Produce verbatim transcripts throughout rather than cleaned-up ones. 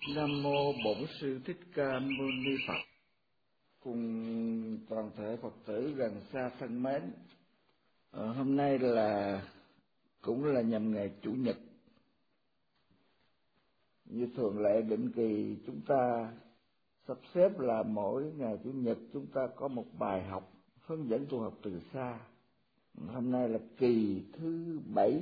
Nam mô Bổn Sư Thích Ca Mâu Ni Phật. Cùng toàn thể Phật tử gần xa thân mến, ờ, hôm nay là cũng là nhằm ngày Chủ nhật. Như thường lệ định kỳ chúng ta sắp xếp là mỗi ngày Chủ nhật chúng ta có một bài học hướng dẫn tu học từ xa. Hôm nay là kỳ thứ bảy.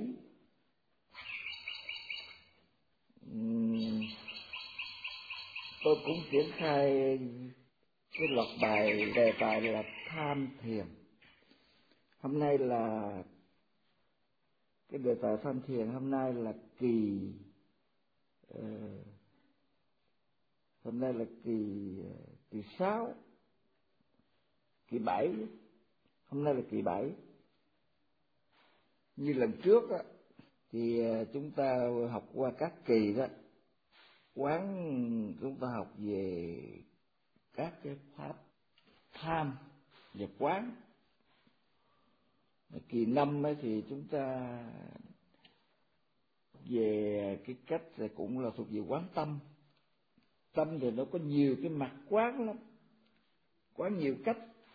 Uhm, tôi cũng triển khai cái loạt bài đề tài là tham thiền. Hôm nay là cái đề tài tham thiền, hôm nay là kỳ uh, hôm nay là kỳ kỳ sáu, kỳ bảy. Hôm nay là kỳ bảy. Như lần trước á, thì chúng ta học qua các kỳ đó, quán chúng ta học về các cái pháp tham và quán. Kỳ năm ấy thì chúng ta về cái cách thì cũng là thuộc về quán tâm. Tâm thì nó có nhiều cái mặt quán lắm, quán nhiều cách.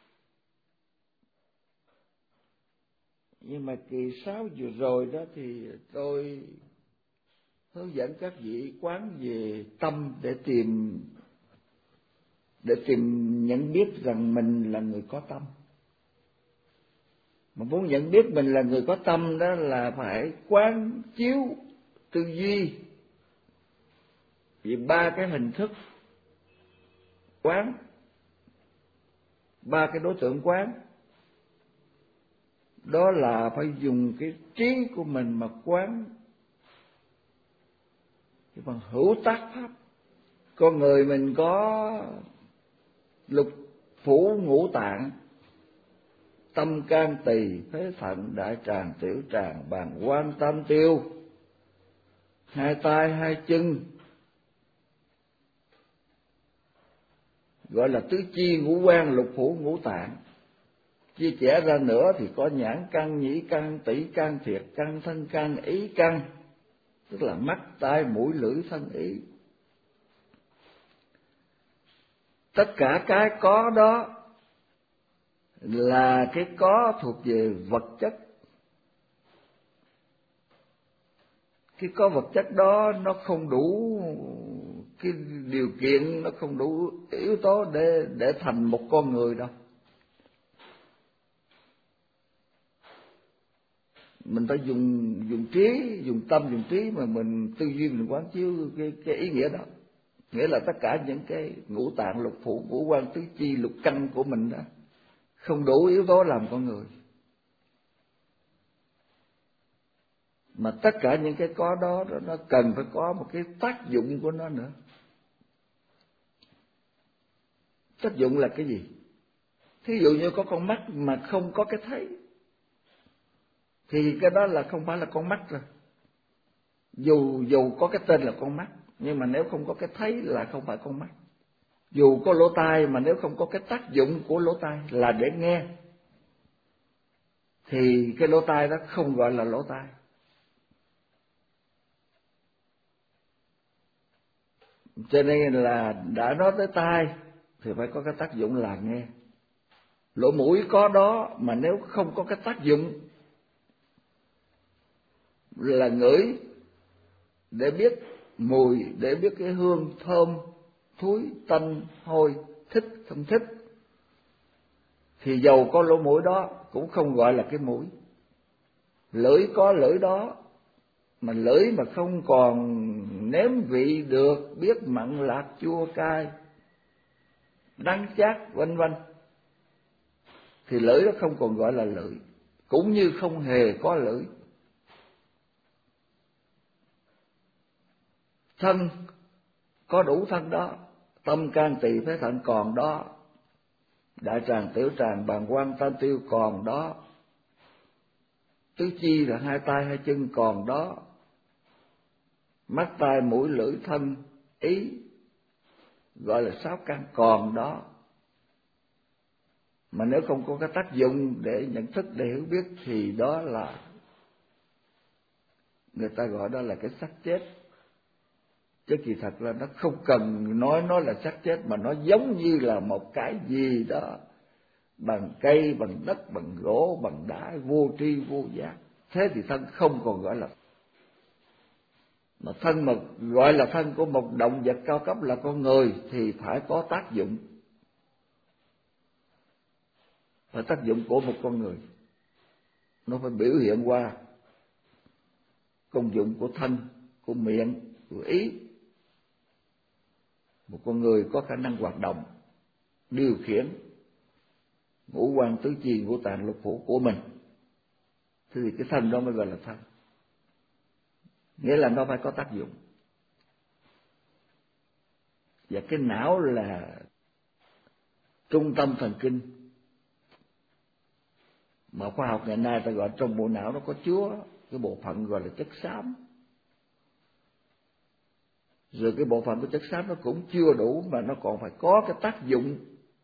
Nhưng mà kỳ sáu vừa rồi đó thì tôi hướng dẫn các vị quán về tâm để tìm để tìm nhận biết rằng mình là người có tâm. Mà muốn nhận biết mình là người có tâm đó là phải quán chiếu tư duy vì ba cái hình thức quán, ba cái đối tượng quán. Đó là phải dùng cái trí của mình mà quán cái bằng hữu tác pháp. Con người mình có lục phủ ngũ tạng, tâm can tỳ phế thận đại tràng tiểu tràng bàng quang tam tiêu, hai tay hai chân, gọi là tứ chi ngũ quan lục phủ ngũ tạng. Chia sẻ ra nữa thì có nhãn căn, nhĩ căn, tỷ căn, thiệt căn, thân căn, ý căn, tức là mắt, tai, mũi, lưỡi, thân, ý. Tất cả cái có đó là cái có thuộc về vật chất. Cái có vật chất đó nó không đủ cái điều kiện, nó không đủ yếu tố để để thành một con người đâu. Mình phải dùng dùng trí, dùng tâm, dùng trí mà mình tư duy, mình quán chiếu cái cái ý nghĩa đó. Nghĩa là tất cả những cái ngũ tạng lục phủ ngũ quan tứ chi lục căn của mình đó không đủ yếu tố làm con người. Mà tất cả những cái có đó, đó nó cần phải có một cái tác dụng của nó nữa. Tác dụng là cái gì? Thí dụ như có con mắt mà không có cái thấy thì cái đó là không phải là con mắt rồi. Dù dù có cái tên là con mắt, nhưng mà nếu không có cái thấy là không phải con mắt. Dù có lỗ tai mà nếu không có cái tác dụng của lỗ tai là để nghe thì cái lỗ tai đó không gọi là lỗ tai. Cho nên là đã nói tới tai thì phải có cái tác dụng là nghe. Lỗ mũi có đó mà nếu không có cái tác dụng là ngửi để biết mùi, để biết cái hương thơm, thúi, tanh, hôi, thích, không thích, thì dầu có lỗ mũi đó cũng không gọi là cái mũi. Lưỡi có lưỡi đó mà lưỡi mà không còn nếm vị được, biết mặn lạc chua cay đắng chát vân vân thì lưỡi đó không còn gọi là lưỡi, cũng như không hề có lưỡi. Thân có đủ thân đó, tâm can tỳ phế thận còn đó, đại tràng tiểu tràng bàng quang tam tiêu còn đó, tứ chi là hai tay hai chân còn đó, mắt tai mũi lưỡi thân ý gọi là sáu căn còn đó. Mà nếu không có cái tác dụng để nhận thức, để hiểu biết thì đó là người ta gọi đó là cái xác chết. Chứ kỳ thật là nó không cần nói nó là xác chết, mà nó giống như là một cái gì đó, bằng cây, bằng đất, bằng gỗ, bằng đá, vô tri vô giác. Thế thì thân không còn gọi là, mà thân mà gọi là thân của một động vật cao cấp là con người thì phải có tác dụng, phải tác dụng của một con người, nó phải biểu hiện qua công dụng của thân, của miệng, của ý. Một con người có khả năng hoạt động, điều khiển ngũ quan tứ chi ngũ tạng lục phủ của mình, thế thì cái thân đó mới gọi là thân, nghĩa là nó phải có tác dụng. Và cái não là trung tâm thần kinh, mà khoa học ngày nay ta gọi trong bộ não nó có chứa cái bộ phận gọi là chất xám. Rồi cái bộ phận của chất xám nó cũng chưa đủ, mà nó còn phải có cái tác dụng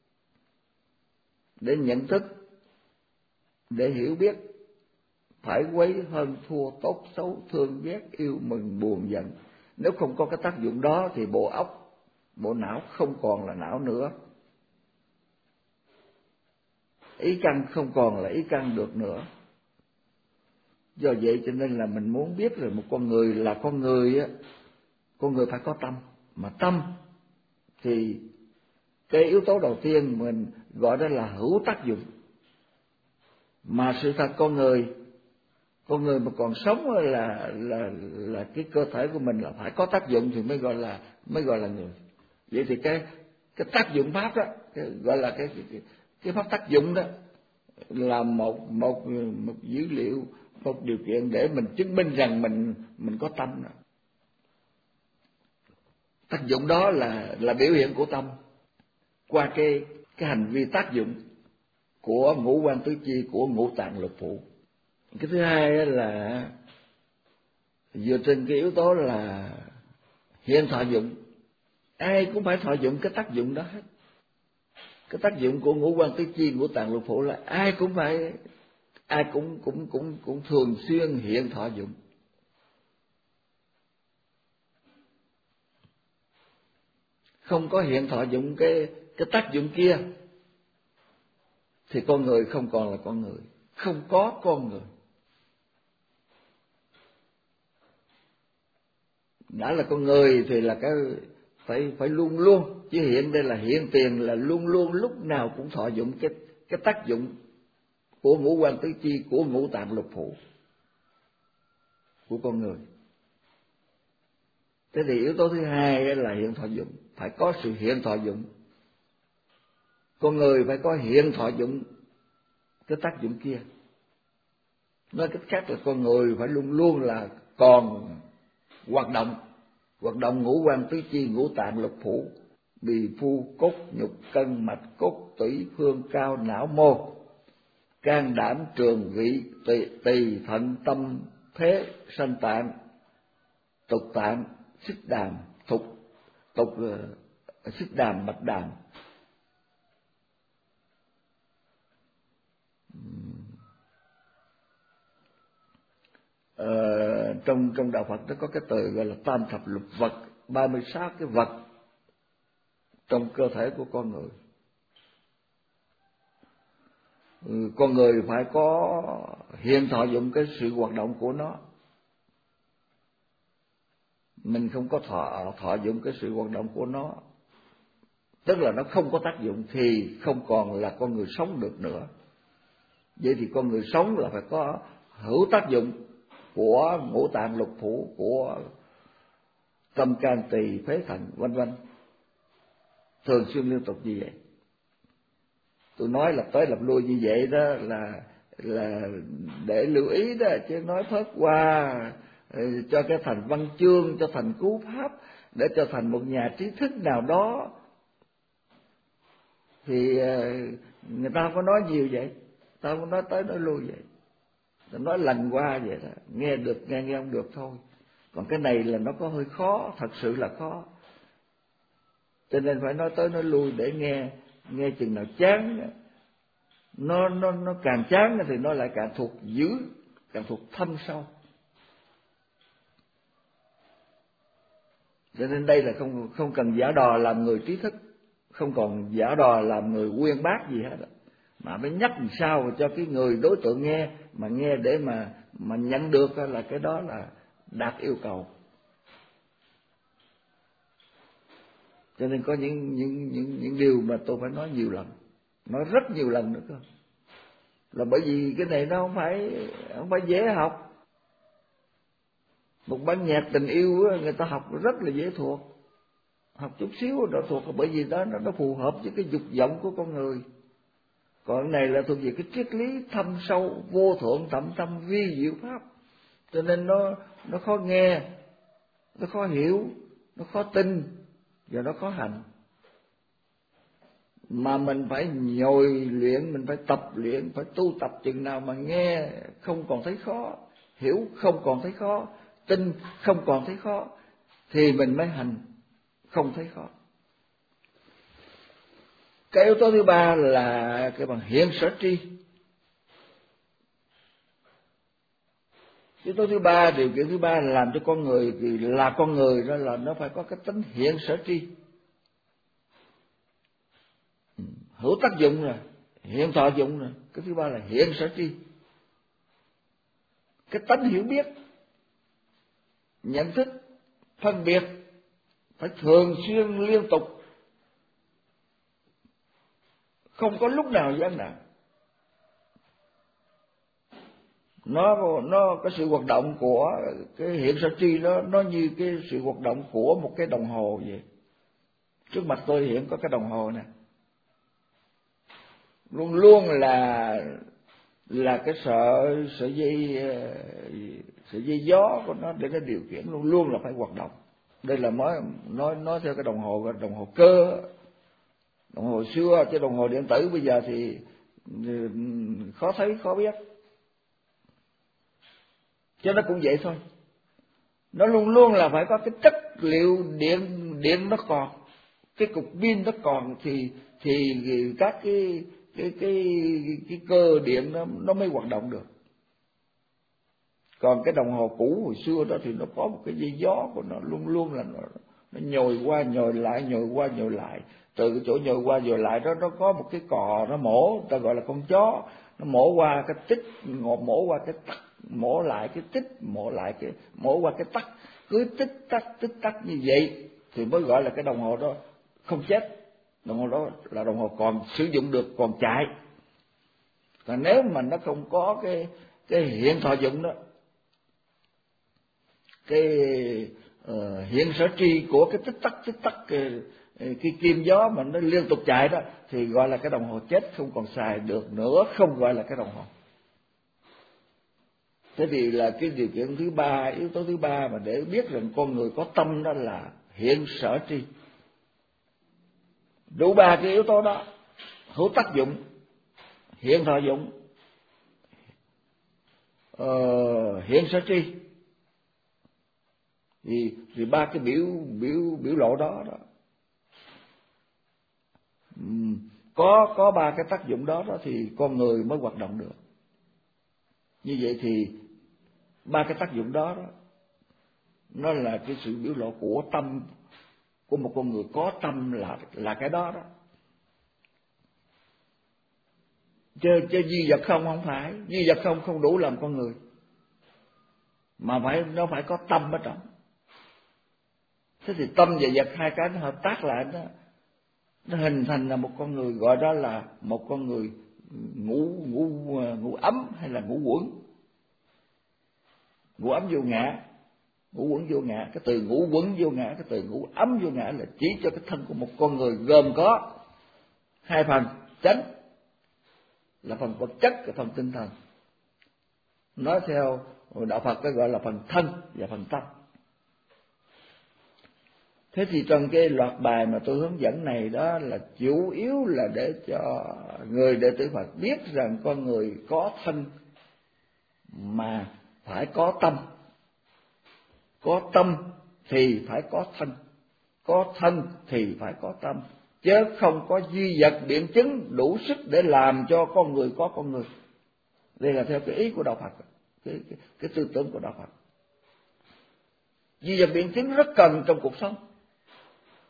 để nhận thức, để hiểu biết, phải quấy, hơn thua, tốt xấu, thương ghét, yêu mừng, buồn giận. Nếu không có cái tác dụng đó thì bộ óc, bộ não không còn là não nữa, ý căn không còn là ý căn được nữa. Do vậy cho nên là mình muốn biết là một con người là con người á, con người phải có tâm. Mà tâm thì cái yếu tố đầu tiên mình gọi đó là hữu tác dụng. Mà sự thật con người, con người mà còn sống là là là cái cơ thể của mình là phải có tác dụng thì mới gọi là mới gọi là người. Vậy thì cái cái tác dụng pháp đó, cái, gọi là cái, cái cái pháp tác dụng đó là một một một dữ liệu, một điều kiện để mình chứng minh rằng mình mình có tâm đó. Tác dụng đó là là biểu hiện của tâm qua cái cái hành vi tác dụng của ngũ quan tứ chi, của ngũ tạng lục phủ. Cái thứ hai là dựa trên cái yếu tố là hiện thọ dụng. Ai cũng phải thọ dụng cái tác dụng đó hết. Cái tác dụng của ngũ quan tứ chi, ngũ tạng lục phủ là ai cũng phải, ai cũng cũng cũng cũng thường xuyên hiện thọ dụng. Không có hiện thọ dụng cái cái tác dụng kia thì con người không còn là con người, không có con người. Đã là con người thì là cái phải phải luôn luôn, chứ hiện đây là hiện tiền là luôn luôn lúc nào cũng thọ dụng cái cái tác dụng của ngũ quan tứ chi, của ngũ tạng lục phủ của con người. Thế thì yếu tố thứ hai là hiện thọ dụng, phải có sự hiện thọ dụng. Con người phải có hiện thọ dụng cái tác dụng kia. Nói cách khác là con người phải luôn luôn là còn hoạt động, hoạt động ngũ quan tứ chi, ngũ tạng lục phủ, bì phu, cốt nhục, cân mạch, cốt tủy, phương cao, não mô, can đảm, trường vị, tỳ, tỳ thận, tâm, phế, sanh tạng, tục tạng, xích đàm, thục, tục, uh, xích đàm, bạch đàm. Ờ, trong trong đạo Phật nó có cái từ gọi là tam thập lục vật, ba mươi sáu cái vật trong cơ thể của con người. Ừ, con người phải có hiện thọ dụng cái sự hoạt động của nó. Mình không có thọ thọ dụng cái sự hoạt động của nó, tức là nó không có tác dụng, thì không còn là con người sống được nữa. Vậy thì con người sống là phải có hữu tác dụng của ngũ tạng lục phủ, của tâm can tỳ phế thận vân vân, thường xuyên liên tục như vậy. Tôi nói lặp tới lặp lui như vậy đó là là để lưu ý đó, chứ nói phớt qua cho cái thành văn chương, cho thành cú pháp, để cho thành một nhà trí thức nào đó thì người ta không có nói nhiều vậy, ta không nói tới nói lui vậy, ta nói lần qua vậy đó, nghe được nghe nghe không được thôi. Còn cái này là nó có hơi khó, thật sự là khó, cho nên phải nói tới nói lui để nghe nghe chừng nào chán, nó nó nó càng chán thì nó lại càng thuộc dữ, càng thuộc thâm sâu. Cho nên đây là không không cần giả đò làm người trí thức, không còn giả đò làm người uyên bác gì hết, mà phải nhắc làm sao cho cái người đối tượng nghe mà nghe để mà mà nhận được là cái đó là đạt yêu cầu. Cho nên có những những những những điều mà tôi phải nói nhiều lần, nói rất nhiều lần nữa cơ, là bởi vì cái này nó không phải không phải dễ học. Một bản nhạc tình yêu người ta học rất là dễ thuộc, học chút xíu đã thuộc, bởi vì đó nó, nó phù hợp với cái dục vọng của con người. Còn cái này là thuộc về cái triết lý thâm sâu, vô thượng tận tâm vi diệu pháp, cho nên nó nó khó nghe, nó khó hiểu, nó khó tin và nó khó hành. Mà mình phải nhồi luyện, mình phải tập luyện, phải tu tập chừng nào mà nghe không còn thấy khó, hiểu không còn thấy khó, tin không còn thấy khó, thì mình mới hành không thấy khó. Cái yếu tố thứ ba là cái bằng hiện sở tri. Yếu tố thứ ba, điều kiện thứ ba là làm cho con người thì là con người đó là nó phải có cái tính hiện sở tri. Hữu tác dụng rồi, hiện thọ dụng rồi. Cái thứ ba là hiện sở tri. Cái tánh hiểu biết, nhận thức, phân biệt phải thường xuyên liên tục, không có lúc nào gián đoạn. Nó nó cái sự hoạt động của cái hiện sở tri đó nó như cái sự hoạt động của một cái đồng hồ vậy. Trước mặt tôi hiện có cái đồng hồ nè, luôn luôn là là cái sợi sợi dây sợi dây gió của nó để nó điều khiển, luôn luôn là phải hoạt động. Đây là mới nói nói theo cái đồng hồ đồng hồ cơ, đồng hồ xưa, chứ đồng hồ điện tử bây giờ thì khó thấy khó biết. Cho nó cũng vậy thôi, nó luôn luôn là phải có cái chất liệu điện điện nó còn, cái cục pin nó còn thì thì các cái cái cái cái cơ điện nó nó mới hoạt động được. Còn cái đồng hồ cũ hồi xưa đó thì nó có một cái dây gió của nó, luôn luôn là nó, nó nhồi qua nhồi lại, nhồi qua nhồi lại. Từ cái chỗ nhồi qua nhồi lại đó nó có một cái cò nó mổ, ta gọi là con chó, nó mổ qua cái tích, mổ qua cái tắc, mổ lại cái tích, mổ lại cái mổ qua cái tắc, cứ tích tắc tích tắc như vậy thì mới gọi là cái đồng hồ đó không chết. Đồng hồ đó là đồng hồ còn sử dụng được, còn chạy. Còn nếu mà nó không có cái cái hiện thọ dụng đó, cái uh, hiện sở tri của cái tích tắc tích tắc cái, cái kim gió mà nó liên tục chạy đó thì gọi là cái đồng hồ chết, không còn xài được nữa, không gọi là cái đồng hồ. Thế thì là cái điều kiện thứ ba, yếu tố thứ ba mà để biết rằng con người có tâm đó là hiện sở tri. Đủ ba cái yếu tố đó, hữu tác dụng, hiện thọ dụng, uh, hiện sở tri, thì thì ba cái biểu biểu biểu lộ đó đó uhm, có có ba cái tác dụng đó đó thì con người mới hoạt động được. Như vậy thì ba cái tác dụng đó đó nó là cái sự biểu lộ của tâm của một con người có tâm, là là cái đó đó. Chứ, chứ duy vật không không phải, duy vật không không đủ làm con người, mà phải nó phải có tâm ở trong. Thế thì tâm và vật hai cái nó hợp tác lại đó, nó hình thành là một con người, gọi đó là một con người ngũ ngũ ngũ ấm hay là ngũ quẩn. Ngũ ấm vô ngã, ngũ quẩn vô ngã. Cái từ ngũ quẩn vô ngã, cái từ ngũ ấm vô ngã là chỉ cho cái thân của một con người gồm có hai phần chánh, là phần vật chất và phần tinh thần. Nói theo đạo Phật cái gọi là phần thân và phần tâm. Thế thì trong cái loạt bài mà tôi hướng dẫn này đó là chủ yếu là để cho người đệ tử Phật biết rằng con người có thân mà phải có tâm. Có tâm thì phải có thân, có thân thì phải có tâm, chứ không có duy vật biện chứng đủ sức để làm cho con người có con người. Đây là theo cái ý của đạo Phật, cái, cái, cái tư tưởng của đạo Phật. Duy vật biện chứng rất cần trong cuộc sống,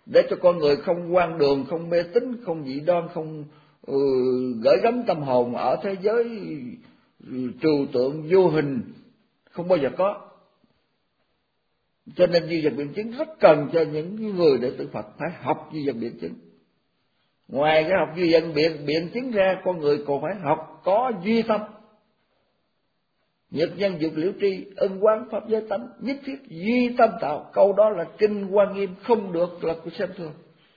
để cho con người không hoang đường, không mê tín, không dị đoan, không ừ, gửi gắm tâm hồn ở thế giới trừu tượng vô hình, không bao giờ có. Cho nên duy vật biện chứng rất cần cho những người đệ tử Phật phải học duy vật biện chứng. Ngoài cái học duy vật biện biện chứng ra, con người còn phải học có duy tâm. Nhật nhân dục liễu tri, ân quán pháp giới tánh, nhất thiết duy tâm tạo. Câu đó là kinh Hoa Nghiêm, không được là xem thường.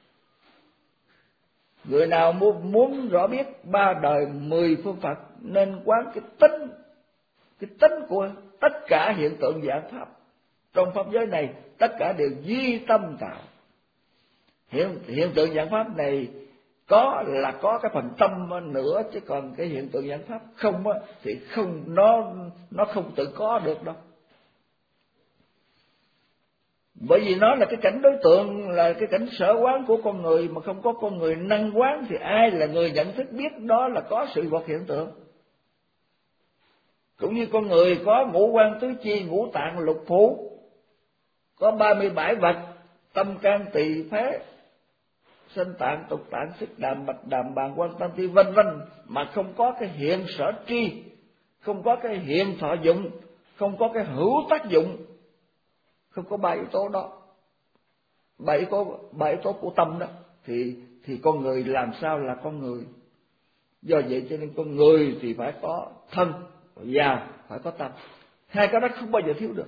Người nào muốn, muốn rõ biết ba đời mười phương Phật nên quán cái tính, cái tính của tất cả hiện tượng dạng pháp trong pháp giới này, tất cả đều duy tâm tạo. Hiện, hiện tượng dạng pháp này có là có cái phần tâm nữa, chứ còn cái hiện tượng dạng pháp không á thì không, nó nó không tự có được đâu. Bởi vì nó là cái cảnh đối tượng, là cái cảnh sở quán của con người, mà không có con người năng quán thì ai là người nhận thức biết đó là có sự vật hiện tượng. Cũng như con người có ngũ quan tứ chi, ngũ tạng lục phủ, có ba mươi bảy vật, tâm can tỳ phế, sinh tạng, tục tạng, xích đàm, bạch đàm, bàng quan, tam thi vân vân, mà không có cái hiện sở tri, không có cái hiện thọ dụng, không có cái hữu tác dụng, không có ba yếu tố đó, ba yếu tố, ba yếu tố của tâm đó, thì thì con người làm sao là con người? Do vậy cho nên con người thì phải có thân và phải có tâm, hai cái đó không bao giờ thiếu được.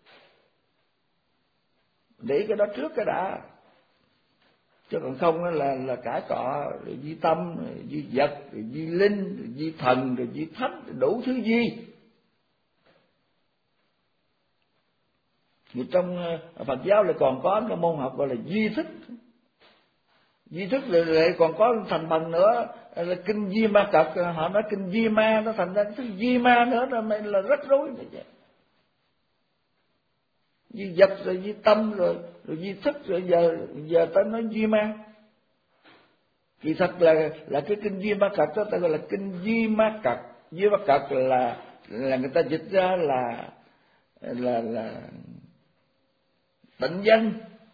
Để cái đó trước cái đã, chứ còn không là là cãi cọ, rồi duy tâm, rồi duy vật, rồi duy linh, rồi duy thần, rồi duy thánh, rồi đủ thứ duy. Thì trong Phật giáo lại còn có cái môn học gọi là duy thức. Duy thức rồi lại còn có thành phần nữa là kinh Di Ma Cật, họ nói kinh Di Ma, nó thành ra cái thứ Di Ma nữa, là mình là rắc rối như vậy. Duy vật rồi duy tâm rồi rồi duy thức, rồi giờ giờ ta nói Di Ma. Kỳ thật là là cái kinh Di Ma Cật đó, ta gọi là kinh Di Ma Cật. Di Ma Cật là là người ta dịch ra là là là tịnh danh.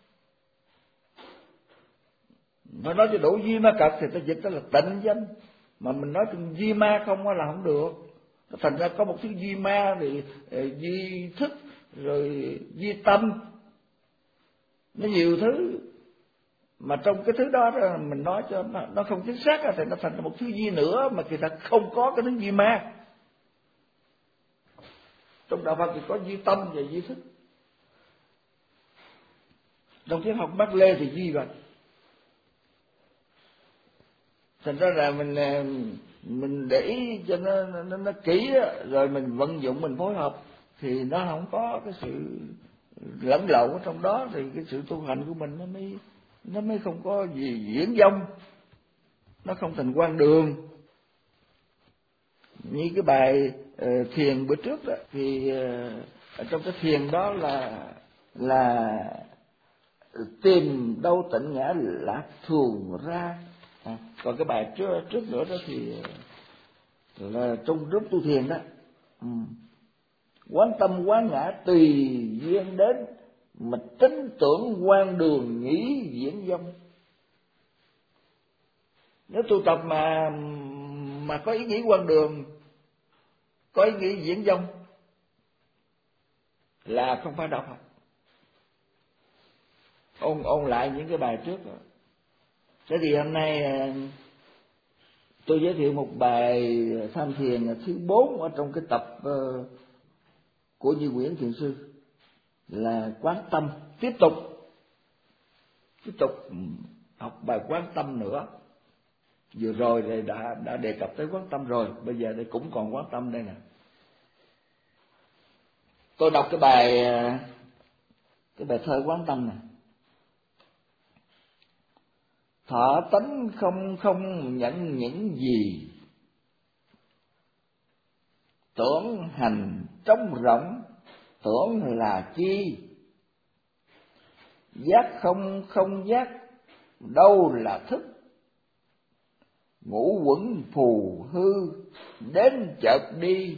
Mà nói cho đủ Di Ma Cật thì ta dịch đó là tịnh danh, mà mình nói kinh Di Ma không là không được. Thành ra có một thứ Di Ma thì duy thức, rồi duy tâm, nó nhiều thứ, mà trong cái thứ đó mình nói cho nó, nó không chính xác thì nó thành một thứ duy nữa, mà kỳ thật không có cái thứ Di Ma. Trong đạo Phật thì có duy tâm và duy thức. Trong triết học Mác Lê thì duy vật. Thành ra là mình mình để ý cho nó nó, nó kỹ đó, rồi mình vận dụng, mình phối hợp thì nó không có cái sự lẫn lộn ở trong đó, thì cái sự tu hành của mình nó mới nó mới không có gì diễn dông, nó không thành quan đường. Như cái bài uh, thiền bữa trước đó, thì uh, ở trong cái thiền đó là là tìm đâu tịnh ngã lạc thường ra. À, còn cái bài trước trước nữa đó thì là trong lúc tu thiền đó, ừ. Quán tâm quán ngã tùy duyên đến, mà tính tưởng quan đường nghĩ diễn dông. Nếu tu tập mà mà có ý nghĩ quan đường, có ý nghĩ diễn dông là không phải đạo Phật. Ôn ôn lại những cái bài trước đó. Thế thì hôm nay tôi giới thiệu một bài tham thiền thứ bốn ở trong cái tập uh, của Như Nguyễn Thiền Sư, là quán tâm. Tiếp tục tiếp tục học bài quán tâm nữa. Vừa rồi thì đã đã đề cập tới quán tâm rồi, bây giờ đây cũng còn quán tâm đây nè. Tôi đọc cái bài cái bài thơ quán tâm này. Thọ tánh không không nhận những gì, tưởng hành trống rỗng, tưởng là chi. Giác không không giác, đâu là thức. Ngũ quẩn phù hư, đến chợt đi.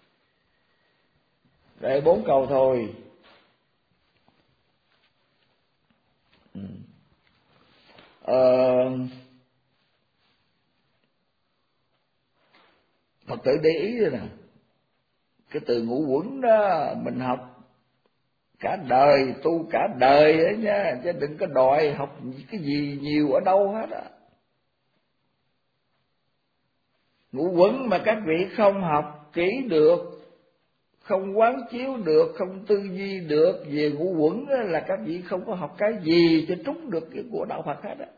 Đây bốn câu thôi. Ừ. uh, Phật tử để ý rồi nè, cái từ ngũ quẩn đó mình học cả đời, tu cả đời ấy nha, chứ đừng có đòi học cái gì nhiều ở đâu hết á. Ngũ quẩn mà các vị không học kỹ được, không quán chiếu được, không tư duy được về ngũ quẩn là các vị không có học cái gì cho trúng được cái của đạo Phật hết á.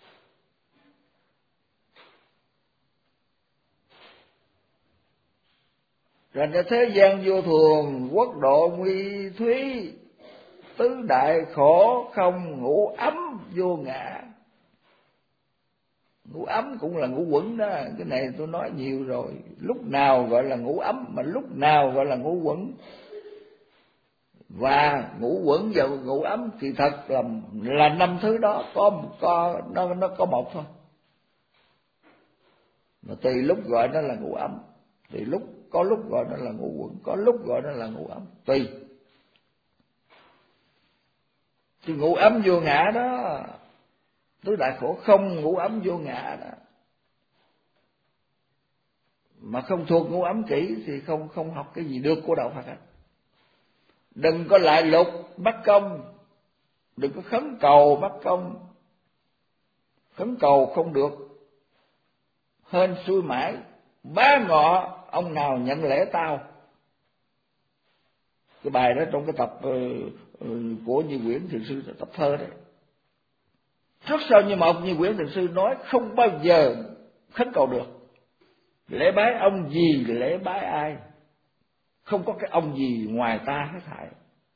Rồi cho thế gian vô thường, quốc độ nguy thúy, tứ đại khổ không, ngũ ấm vô ngã. Ngũ ấm cũng là ngũ quẩn đó, cái này tôi nói nhiều rồi. Lúc nào gọi là ngũ ấm mà lúc nào gọi là ngũ quẩn. Và ngũ quẩn và ngũ ấm thì thật là là năm thứ đó có có nó nó có một thôi. Mà tùy lúc gọi nó là ngũ ấm, tùy lúc có lúc gọi nó là ngũ quẩn, có lúc gọi nó là ngũ ấm, tùy. Thì ngũ ấm vô ngã đó, tứ đại khổ không, ngũ ấm vô ngã đó. Mà không thuộc ngũ ấm kỹ thì không không học cái gì được của đạo Phật hết. Đừng có lại lục bắt công, đừng có khấn cầu bắt công. Khấn cầu không được, hên xui mãi, bá ngọ ông nào nhận lễ tao. Cái bài đó trong cái tập uh, uh, của Như Quyển Thiền Sư, tập thơ đấy. Trước sau như một, Như Quyển Thiền Sư nói không bao giờ khấn cầu được. Lễ bái ông gì, lễ bái ai, không có cái ông gì ngoài ta hết thảy.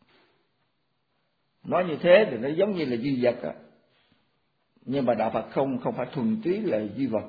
Nói như thế thì nó giống như là duy vật á. Nhưng mà đạo Phật không không phải thuần túy là duy vật.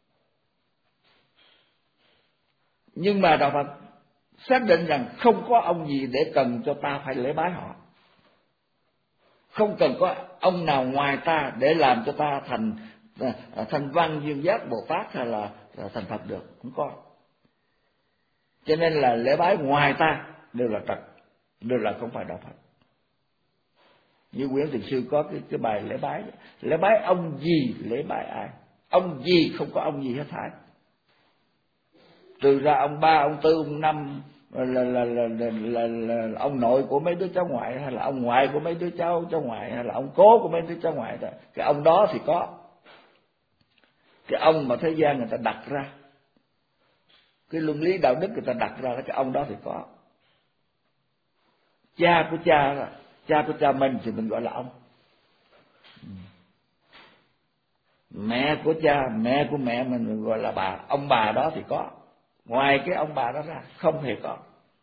Nhưng mà đạo Phật xác định rằng không có ông gì để cần cho ta phải lễ bái họ. Không cần có ông nào ngoài ta để làm cho ta thành thành Văn Duyên Giác Bồ Tát hay là thành Phật được, không có. Cho nên là lễ bái ngoài ta đều là trật, đều là không phải đạo Phật. Như Quyển Thiền Sư có cái, cái bài lễ bái, lễ bái ông gì, lễ bái ai, ông gì không có ông gì hết thảy. Trừ ra ông ba, ông tư, ông năm là là, là, là, là, là, là ông nội của mấy đứa cháu ngoại, hay là ông ngoại của mấy đứa cháu cháu ngoại, hay là ông cố của mấy đứa cháu ngoại đó. Cái ông đó thì có. Cái ông mà thế gian người ta đặt ra, cái luân lý đạo đức người ta đặt ra, cái ông đó thì có. Cha của cha, cha của cha mình thì mình gọi là ông. Mẹ của cha, mẹ của mẹ mình gọi là bà, ông bà đó thì có. Ngoài cái ông bà đó ra không hề có.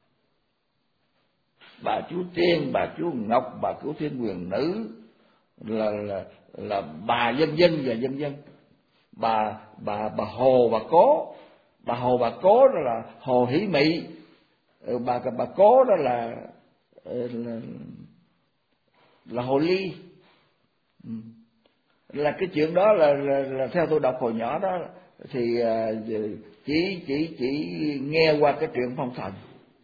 Bà chú Tiên, bà chú Ngọc, bà Cửu Thiên Quyền Nữ, là là là bà dân dân và dân dân. Bà bà bà Hồ, bà Cố, bà Hồ bà Cố đó là Hồ Hỷ Mị, bà bà Cố đó là là, là Hồ Ly. Là cái chuyện đó là, là, là theo tôi đọc hồi nhỏ đó thì uh, chỉ chỉ chỉ nghe qua cái chuyện phong thần.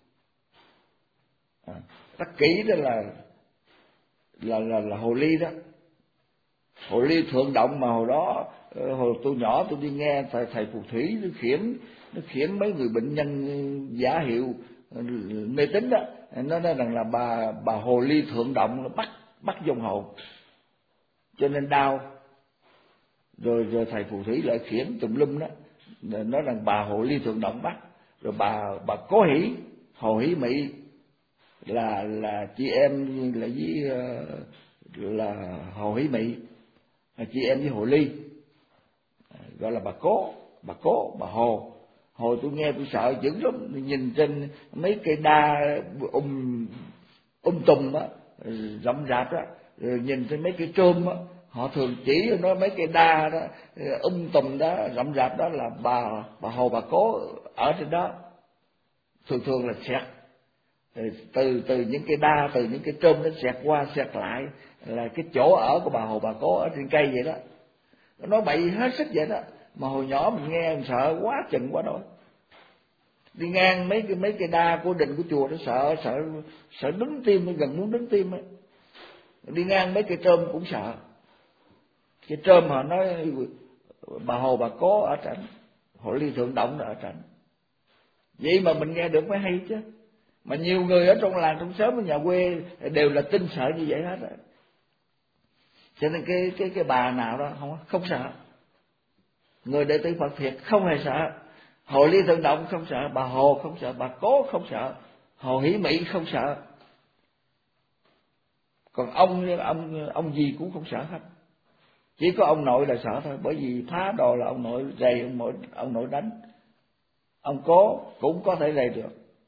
À, tất kỹ đó là là là là Hồ Ly đó, Hồ Ly thượng động. Mà hồi đó hồi tôi nhỏ tôi đi nghe thầy thầy phù thủy nó khiển nó khiển mấy người bệnh nhân giả hiệu mê tín đó, nó nói rằng là bà bà Hồ Ly thượng động, nó bắt bắt dông hồn cho nên đau. Rồi rồi thầy phù thủy lại khiển tùm lum đó, nói rằng bà Hồ Ly thượng động bắt. Rồi bà bà Cố Hỷ, Hồ Hỷ Mị là là chị em là với là Hồ Hỷ Mị, chị em với Hồ Ly, gọi là bà Cố, bà Cố, bà Hồ. Hồi tôi nghe tôi sợ dữ lắm, nhìn trên mấy cây đa um um tùm á, rậm rạp đó, rồi nhìn trên mấy cây trôm á, họ thường chỉ nói mấy cây đa đó um tùm đó, rậm rạp đó là bà bà Hồ, bà Cố ở trên đó. Thường thường là xẹt từ từ những cây đa, từ những cái trôm nó xẹt qua xẹt lại là cái chỗ ở của bà Hồ, bà Cố ở trên cây vậy đó. Nó bậy hết sức vậy đó. Mà hồi nhỏ mình nghe mình sợ quá chừng quá nổi. Đi ngang mấy cái mấy cây đa của đình của chùa nó sợ sợ sợ đứng tim, gần muốn đứng tim ấy. Đi ngang mấy cây trôm cũng sợ. Cái trơm họ nói bà hồ bà cố ở trển, Hộ Ly Thượng Động ở trển. Vậy mà mình nghe được mới hay chứ. Mà nhiều người ở trong làng trong xóm ở nhà quê đều là tin sợ như vậy hết rồi. Cho nên cái cái cái bà nào đó không không sợ. Người đệ tử Phật thiệt không hề sợ. Hộ Ly Thượng Động không sợ, bà Hồ không sợ, bà Cố không sợ, Hồ Hỷ Mị không sợ. Còn ông ông ông gì cũng không sợ hết. Chỉ có ông nội là sợ thôi, bởi vì phá đồ là ông nội rầy, ông nội ông nội đánh. Ông Cố cũng có thể rầy được.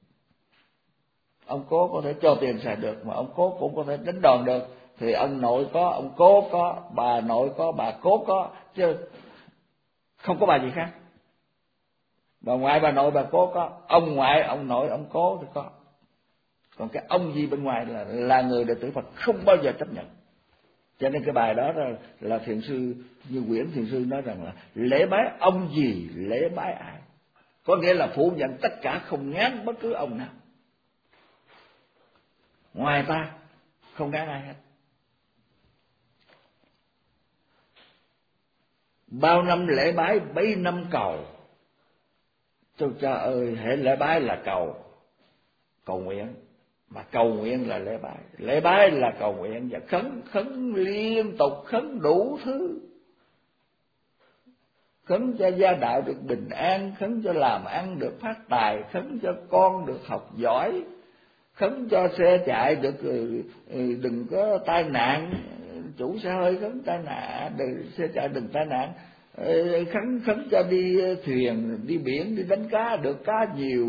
Ông Cố có thể cho tiền xài được, mà ông Cố cũng có thể đánh đòn được. Thì ông nội có, ông Cố có, bà nội có, bà Cố có, chứ không có bà gì khác. Bà ngoại, bà nội, bà Cố có, ông ngoại, ông nội, ông Cố thì có. Còn cái ông gì bên ngoài là là người đệ tử Phật không bao giờ chấp nhận. Cho nên cái bài đó là, là thiền sư Như Quyển thiền sư nói rằng là lễ bái ông gì, lễ bái ai. Có nghĩa là phủ nhận tất cả, không ngán bất cứ ông nào. Ngoài ta không ngán ai hết. Bao năm lễ bái bấy năm cầu. Trời cha ơi, hễ lễ bái là cầu, cầu nguyện. Mà cầu nguyện là lễ bái. Lễ bái là cầu nguyện và khấn, khấn liên tục, khấn đủ thứ. Khấn cho gia đạo được bình an, khấn cho làm ăn được phát tài, khấn cho con được học giỏi, khấn cho xe chạy được đừng có tai nạn, chủ xe hơi khấn tai nạn, đừng, xe chạy đừng tai nạn, khấn khấn cho đi thuyền, đi biển, đi đánh cá được cá nhiều.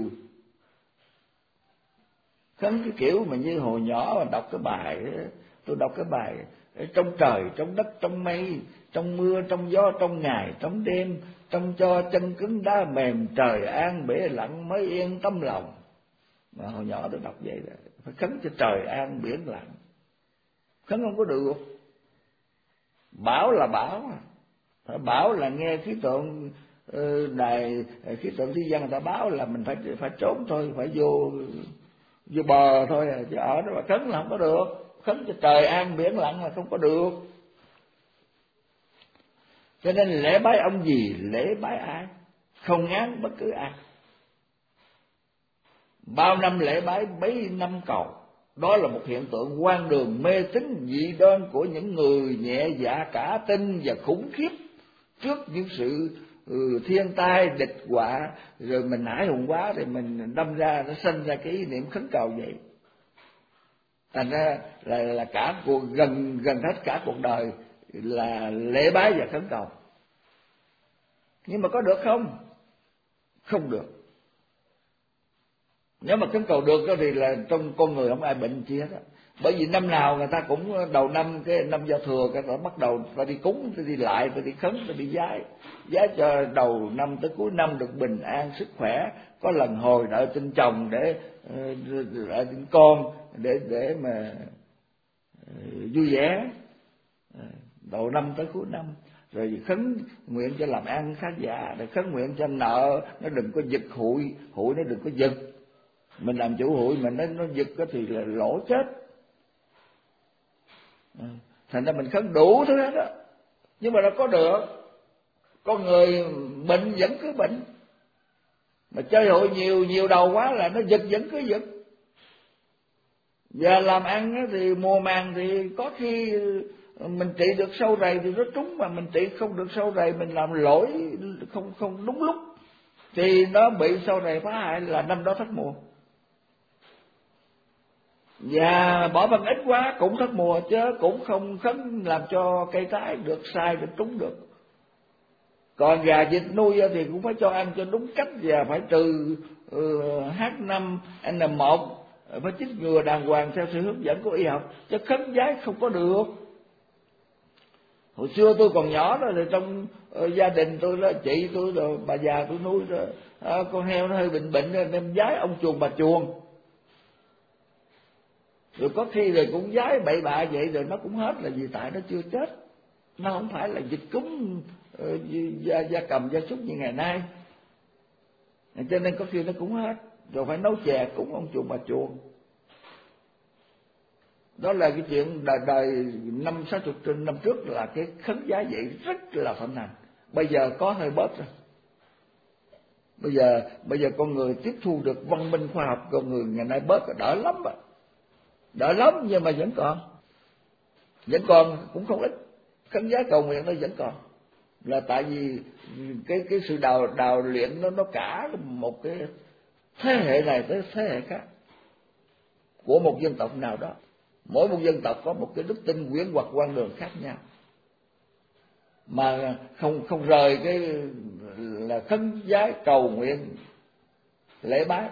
Khấn cái kiểu mà như hồi nhỏ mà đọc cái bài, tôi đọc cái bài trong trời, trong đất, trong mây, trong mưa, trong gió, trong ngày, trong đêm, trong cho chân cứng đá mềm, trời an bể lặng mới yên tâm lòng. Mà hồi nhỏ tôi đọc vậy là phải khấn cho trời an biển lặng. Khấn không có được. Bão là bão, bão là nghe khí tượng đài khí tượng thiên văn người ta báo là mình phải phải trốn thôi, phải vô vô bờ thôi, chứ ở đó mà khấn là không có được. Khấn cho trời an biển lặng là không có được. Cho nên lễ bái ông gì, lễ bái ai, không ngán bất cứ ai. Bao năm lễ bái bấy năm cầu. Đó là một hiện tượng hoang đường mê tín dị đoan của những người nhẹ dạ cả tin và khủng khiếp trước những sự ừ, thiên tai địch họa, rồi mình hãi hùng quá thì mình đâm ra nó sinh ra cái ý niệm khấn cầu vậy. Thành ra là, là cả cuộc gần gần hết cả cuộc đời là lễ bái và khấn cầu. Nhưng mà có được không? Không được. Nếu mà khấn cầu được thì là trong con người không ai bệnh chi hết á. Bởi vì năm nào người ta cũng đầu năm, cái năm giao thừa người ta bắt đầu ta đi cúng, ta đi lại, ta đi khấn, ta đi vái, vái cho đầu năm tới cuối năm được bình an sức khỏe, có lần hồi đợi tin chồng để đợi tin con để để mà vui vẻ đầu năm tới cuối năm. Rồi khấn nguyện cho làm ăn khá giả, rồi khấn nguyện cho nợ nó đừng có giật hụi, hụi nó đừng có giật. Mình làm chủ hụi mà nó nó giật thì là lỗ chết. Thành ra mình khấn đủ thứ hết đó, nhưng mà nó có được. Con người bệnh vẫn cứ bệnh, mà chơi hụi nhiều nhiều đầu quá là nó giật vẫn cứ giật. Và làm ăn thì mùa màng thì có khi mình trị được sâu rầy thì nó trúng, mà mình trị không được sâu rầy, mình làm lỗi không không đúng lúc thì nó bị sâu rầy phá hại, là năm đó thất mùa. Và bỏ phân ít quá cũng thất mùa, chứ cũng không khấn làm cho cây trái được sai được trúng được. Còn gà vịt nuôi thì cũng phải cho ăn cho đúng cách, và phải trừ uh, H năm N một, phải chích ngừa đàng hoàng theo sự hướng dẫn của y học, chứ khấn vái không có được. Hồi xưa tôi còn nhỏ đó thì trong uh, gia đình tôi đó, chị tôi rồi bà già tôi nuôi rồi, uh, con heo nó hơi bệnh bệnh nên đem vái ông chuồng bà chuồng. Rồi có khi rồi cũng vái bậy bạ vậy rồi nó cũng hết, là vì tại nó chưa chết, nó không phải là dịch cúm uh, gia, gia cầm gia súc như ngày nay, cho nên có khi nó cũng hết. Rồi phải nấu chè cúng ông chuồng bà chuồng. Đó là cái chuyện đời, đời năm sáu chục năm trước là cái khấn giá vậy rất là thịnh hành. Bây giờ có hơi bớt rồi. Bây giờ bây giờ con người tiếp thu được văn minh khoa học, con người ngày nay bớt rồi, đỡ lắm rồi. Đỡ lắm nhưng mà vẫn còn. Vẫn còn cũng không ít. Khấn giá cầu nguyện nó vẫn còn. Là tại vì cái cái sự đào đào luyện nó nó cả một cái thế hệ này tới thế hệ khác của một dân tộc nào đó. Mỗi một dân tộc có một cái đức tin quyển hoặc quan đường khác nhau, mà không không rời cái là khấn vái cầu nguyện lễ bái.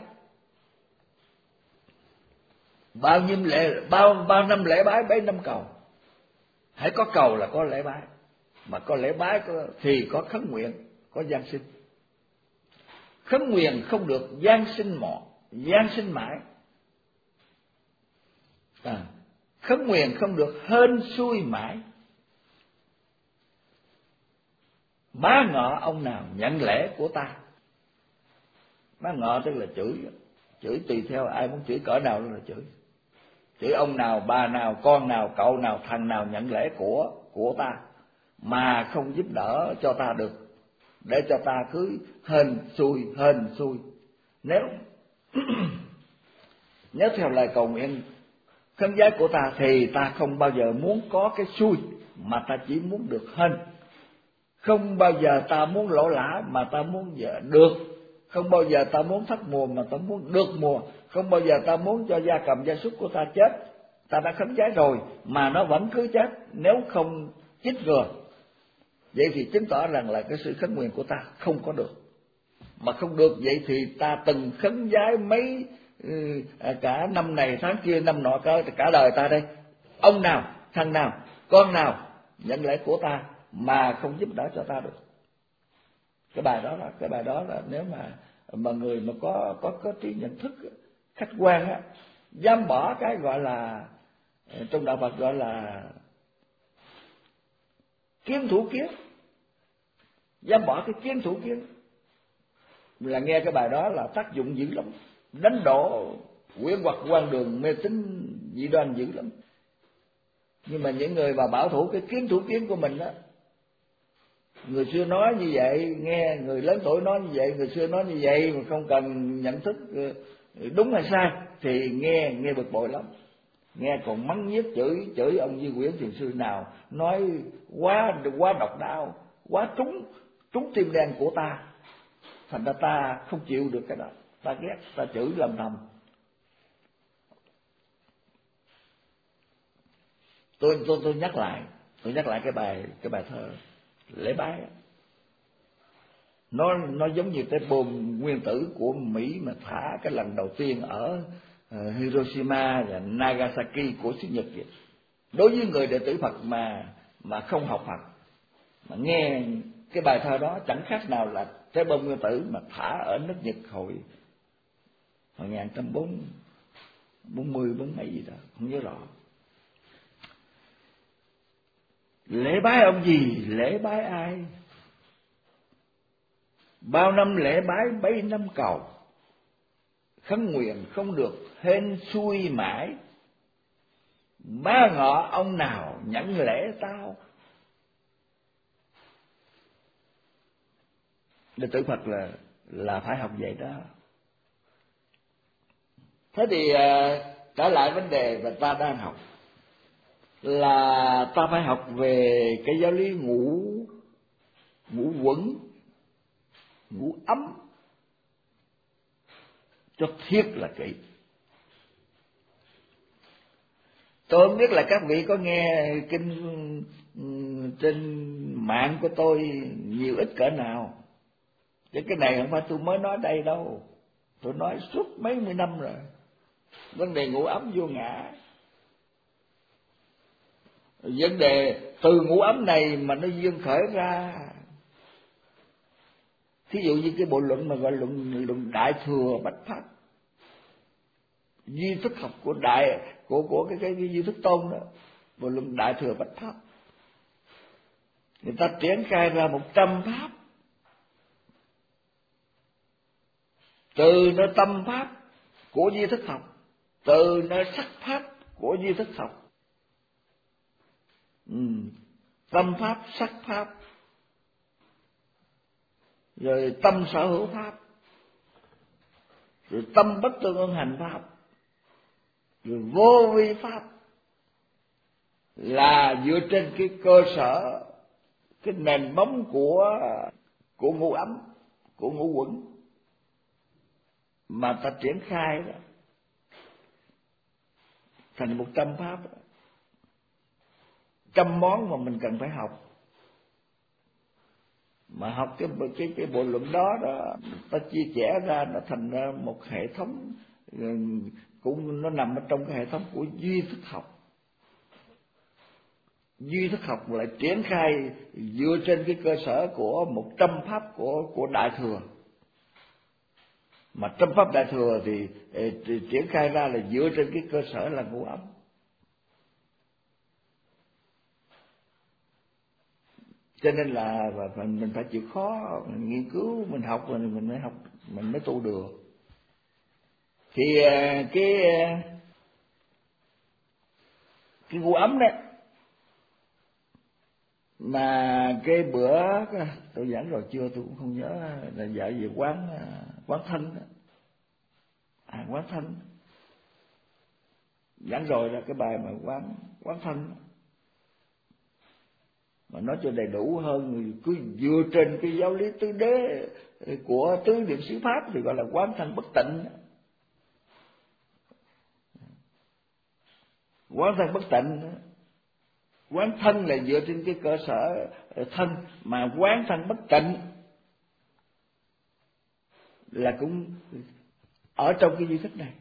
Bao nhiêu lễ bao bao năm lễ bái bấy năm cầu. Hãy có cầu là có lễ bái, mà có lễ bái có, thì có khấn nguyện, có giáng sinh. Khấn nguyện không được giáng sinh mọ, giáng sinh mãi. À, khấn nguyện không được hên xui mãi. Bá ngọ ông nào nhận lễ của ta. Bá ngọ tức là chửi, chửi tùy theo ai muốn chửi cỡ nào là chửi. Chửi ông nào, bà nào, con nào, cậu nào, thằng nào nhận lễ của của ta mà không giúp đỡ cho ta được, để cho ta cứ hên xui hên xui. Nếu nếu theo lời cầu nguyện khấn vái của ta thì ta không bao giờ muốn có cái xui, mà ta chỉ muốn được hên. Không bao giờ ta muốn lỗ lã, mà ta muốn được. Không bao giờ ta muốn thất mùa, mà ta muốn được mùa. Không bao giờ ta muốn cho gia cầm gia súc của ta chết. Ta đã khấn vái rồi mà nó vẫn cứ chết nếu không chích ngừa. Vậy thì chứng tỏ rằng là cái sự khấn nguyện của ta không có được. Mà không được vậy thì ta từng khấn vái mấy cả năm này tháng kia năm nọ, cả, cả đời ta đây. Ông nào, thằng nào, con nào nhận lễ của ta mà không giúp đỡ cho ta được. Cái bài đó là cái bài đó là nếu mà mà người mà có có có trí nhận thức khách quan á, dám bỏ cái gọi là trong đạo Phật gọi là kiến thủ kiến, dám bỏ cái kiến thủ kiến, là nghe cái bài đó là tác dụng dữ lắm, đánh đổ quyển hoặc quan đường mê tín dị đoan dữ lắm. Nhưng mà những người mà bảo thủ cái kiến thủ kiến của mình đó, người xưa nói như vậy, nghe người lớn tuổi nói như vậy, người xưa nói như vậy mà không cần nhận thức đúng hay sai thì nghe nghe bực bội lắm. Nghe còn mắng nhiếc chửi chửi ông Di Quyển Thiền sư nào nói quá quá độc đạo, quá trúng trúng tim đen của ta. Thành ra ta không chịu được cái đó, ta ghét, ta chửi làm thầm. Tôi tôi tôi nhắc lại, tôi nhắc lại cái bài cái bài thơ lễ bái. Nó nó giống như cái bom nguyên tử của Mỹ mà thả cái lần đầu tiên ở uh, Hiroshima và Nagasaki của xứ Nhật vậy. Đối với người đệ tử Phật mà mà không học Phật, mà nghe cái bài thơ đó chẳng khác nào là cái bom nguyên tử mà thả ở nước Nhật hồi hồi một nghìn chín trăm bốn mươi bốn mấy gì đó, không nhớ rõ. Lễ bái ông gì, lễ bái ai? Bao năm lễ bái bấy năm cầu, khấn nguyện không được hên xui mãi. Ba ngọ ông nào nhận lễ tao. Đệ tử Phật là là phải học vậy đó. Thế thì trở lại vấn đề mà ta đang học là ta phải học về cái giáo lý ngũ ngũ quẩn, ngũ ấm cho thiết là kỹ. Tôi không biết là các vị có nghe kinh trên mạng của tôi nhiều ít cỡ nào, chứ cái này không phải tôi mới nói đây đâu, tôi nói suốt mấy mươi năm rồi. Vấn đề ngũ ấm vô ngã, vấn đề từ ngũ ấm này mà nó duyên khởi ra. Thí dụ như cái bộ luận mà gọi luận luận Đại Thừa Bách Pháp, duy thức học của đại của của cái cái, cái duy thức tôn đó, bộ luận Đại Thừa Bách Pháp, người ta triển khai ra một trăm pháp, từ nơi tâm pháp của duy thức học, từ nơi sắc pháp của duy thức học. Ừ. Tâm pháp, sắc pháp, rồi tâm sở hữu pháp, rồi tâm bất tương ưng hành pháp, rồi vô vi pháp, là dựa trên cái cơ sở, cái nền móng của của ngũ ấm, của ngũ quẩn mà ta triển khai đó thành một trăm pháp, trăm món mà mình cần phải học. Mà học cái cái cái bộ luận đó đó, ta chia sẻ ra nó thành ra một hệ thống, cũng nó nằm ở trong cái hệ thống của duy thức học. Duy thức học lại triển khai dựa trên cái cơ sở của một trăm pháp của của Đại Thừa. Mà trăm pháp Đại Thừa thì, thì triển khai ra là dựa trên cái cơ sở là ngũ ấm. Cho nên là mình phải chịu khó, mình nghiên cứu, mình học, mình mình mới học, mình mới tu được. Thì cái cái ngũ ấm đấy, mà cái bữa tôi giảng rồi chưa tôi cũng không nhớ, là dạy về quán quán thân đó. À, quán thân giảng rồi là cái bài mà quán quán thân, mà nói cho đầy đủ hơn, cứ dựa trên cái giáo lý tứ đế của tứ niệm xứ pháp thì gọi là quán thân bất tịnh. Quán thân bất tịnh, quán thân là dựa trên cái cơ sở thân, mà quán thân bất tịnh là cũng ở trong cái duy thức này.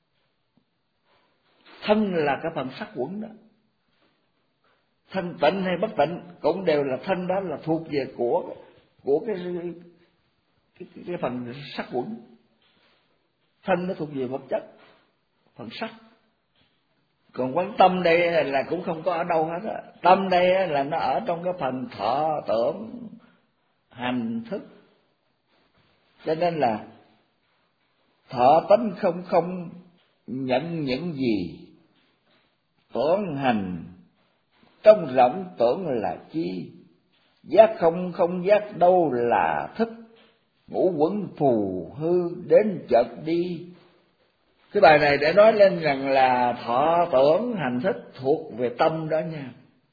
Thân là cái phần sắc quẩn đó, thân tịnh hay bất tịnh cũng đều là thân, đó là thuộc về của của cái cái, cái phần sắc quẩn. Thân nó thuộc về vật chất, phần sắc. Còn quán tâm đây là cũng không có ở đâu hết á. Tâm đây là nó ở trong cái phần thọ tưởng hành thức. Cho nên là thọ tánh không không nhận những gì, tưởng hành trong rộng tưởng là chi, giác không không giác đâu là thức, ngũ quẩn phù hư đến chợt đi. Cái bài này để nói lên rằng là thọ tưởng hành thức thuộc về tâm đó nha.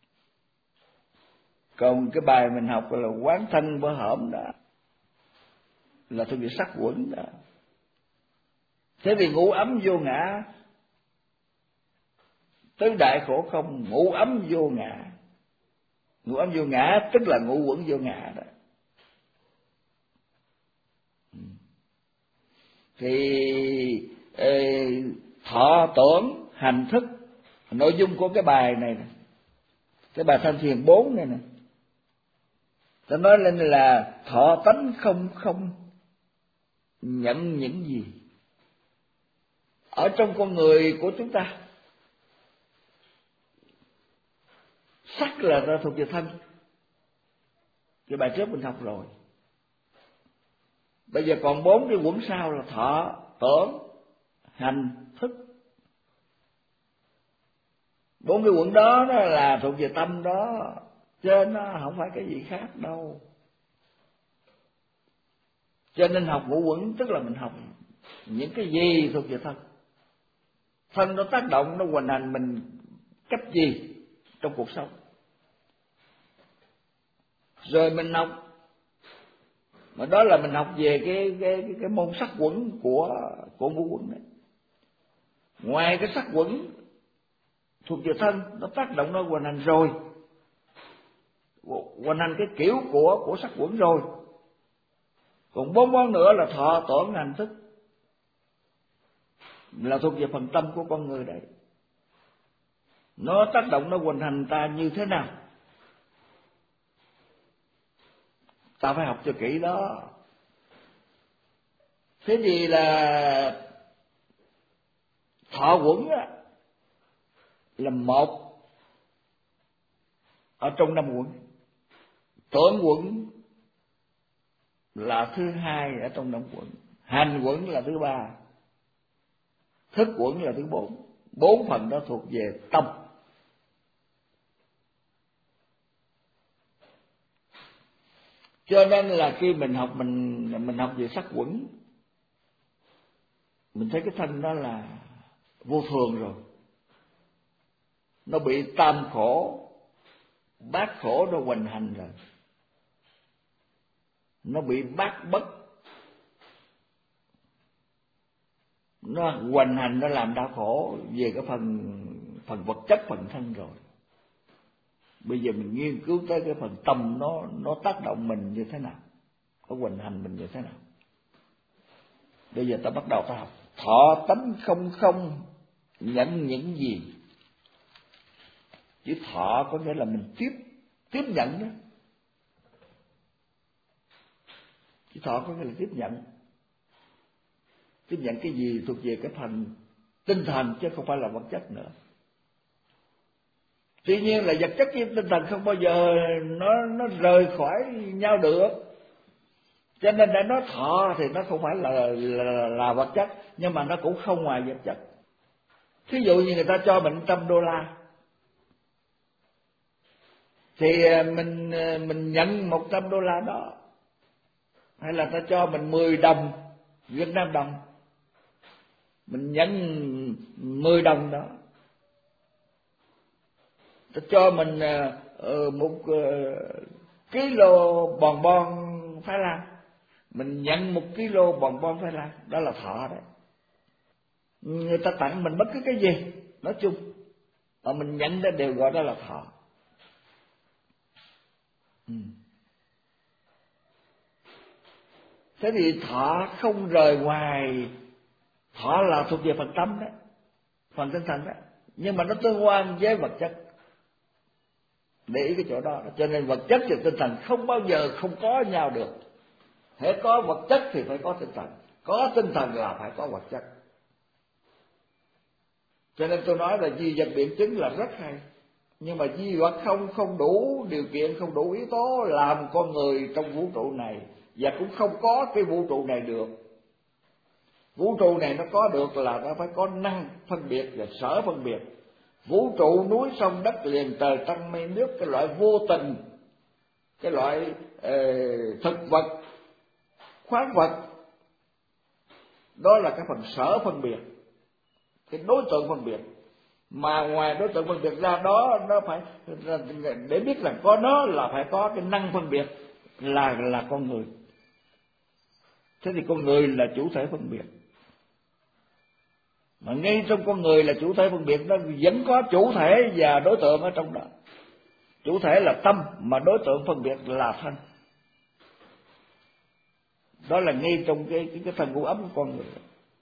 Còn cái bài mình học là quán thân bơ hổm đó là thuộc về sắc quẩn đó. Thế vì ngũ ấm vô ngã, tứ đại khổ không, ngũ ấm vô ngã. Ngũ ấm vô ngã tức là ngũ quẩn vô ngã đó. Thì ê, thọ tưởng hành thức, nội dung của cái bài này, cái bài Thanh Thiền bốn này nè, ta nói lên là thọ tánh không không nhận những gì ở trong con người của chúng ta. Sắc là ra thuộc về thân, cái bài trước mình học rồi. Bây giờ còn bốn cái quẩn sau là thọ tưởng hành thức. Bốn cái quẩn đó, đó là thuộc về tâm đó, chứ nó không phải cái gì khác đâu. Cho nên học ngũ quẩn tức là mình học những cái gì thuộc về thân. Thân nó tác động, nó hoành hành mình cách gì trong cuộc sống. Rồi mình học, mà đó là mình học về cái cái cái, cái môn sắc quẩn của của ngũ quẩn đấy. Ngoài cái sắc quẩn thuộc về thân, nó tác động, nó hoành hành rồi, hoành hành cái kiểu của của sắc quẩn rồi. Còn bốn món nữa là thọ tưởng hành thức, là thuộc về phần tâm của con người đấy. Nó tác động, nó hoành hành ta như thế nào, ta phải học cho kỹ đó. Thế thì là thọ quẩn á, là một ở trong năm quẩn, tưởng quẩn là thứ hai ở trong năm quẩn, hành quẩn là thứ ba, thức quẩn là thứ bốn. bốn phần đó thuộc về tâm. Cho nên là khi mình học mình mình học về sắc quẩn, mình thấy cái thân đó là vô thường rồi, nó bị tam khổ bát khổ nó hoành hành rồi, nó bị bát bất nó hoành hành, nó làm đau khổ về cái phần phần vật chất, phần thân rồi. Bây giờ mình nghiên cứu tới cái phần tâm, nó nó tác động mình như thế nào, nó hoành hành mình như thế nào. Bây giờ ta bắt đầu ta học thọ tánh không không nhận những gì. Chữ thọ có nghĩa là mình tiếp tiếp nhận đó. Chữ thọ có nghĩa là tiếp nhận. Tiếp nhận cái gì thuộc về cái phần tinh thần chứ không phải là vật chất nữa. Tuy nhiên là vật chất với tinh thần không bao giờ nó nó rời khỏi nhau được. Cho nên để nói thọ thì nó không phải là, là là vật chất, nhưng mà nó cũng không ngoài vật chất. Thí dụ như người ta cho mình trăm đô la, thì mình mình nhận một trăm đô la đó, hay là ta cho mình mười đồng Việt Nam đồng, mình nhận mười đồng đó. Ta cho mình uh, một uh, kilo bòn bon Thái Lan, mình nhận một kilo bòn bon Thái Lan, đó là thọ đấy. Người ta tặng mình bất cứ cái gì nói chung mà mình nhận đó đều gọi đó là thọ. Ừ. Thế thì thọ không rời ngoài, thọ là thuộc về phần tâm đó, phần tinh thần đó, nhưng mà nó tương quan với vật chất. Để ý cái chỗ đó. Cho nên vật chất và tinh thần không bao giờ không có nhau được. Hễ có vật chất thì phải có tinh thần, có tinh thần là phải có vật chất. Cho nên tôi nói là duy vật biện chứng là rất hay. Nhưng mà duy vật không không đủ điều kiện, không đủ yếu tố làm con người trong vũ trụ này, và cũng không có cái vũ trụ này được. Vũ trụ này nó có được là nó phải có năng phân biệt và sở phân biệt. Vũ trụ núi sông đất liền trời trăng mây nước, cái loại vô tình, cái loại uh, thực vật, khoáng vật, đó là cái phần sở phân biệt, cái đối tượng phân biệt. Mà ngoài đối tượng phân biệt ra đó, nó phải để biết là có nó là phải có cái năng phân biệt, là là con người. Thế thì con người là chủ thể phân biệt. Mà ngay trong con người là chủ thể phân biệt, nó vẫn có chủ thể và đối tượng ở trong đó. Chủ thể là tâm, mà đối tượng phân biệt là thân. Đó là ngay trong cái cái, cái phần ngũ ấm của con người.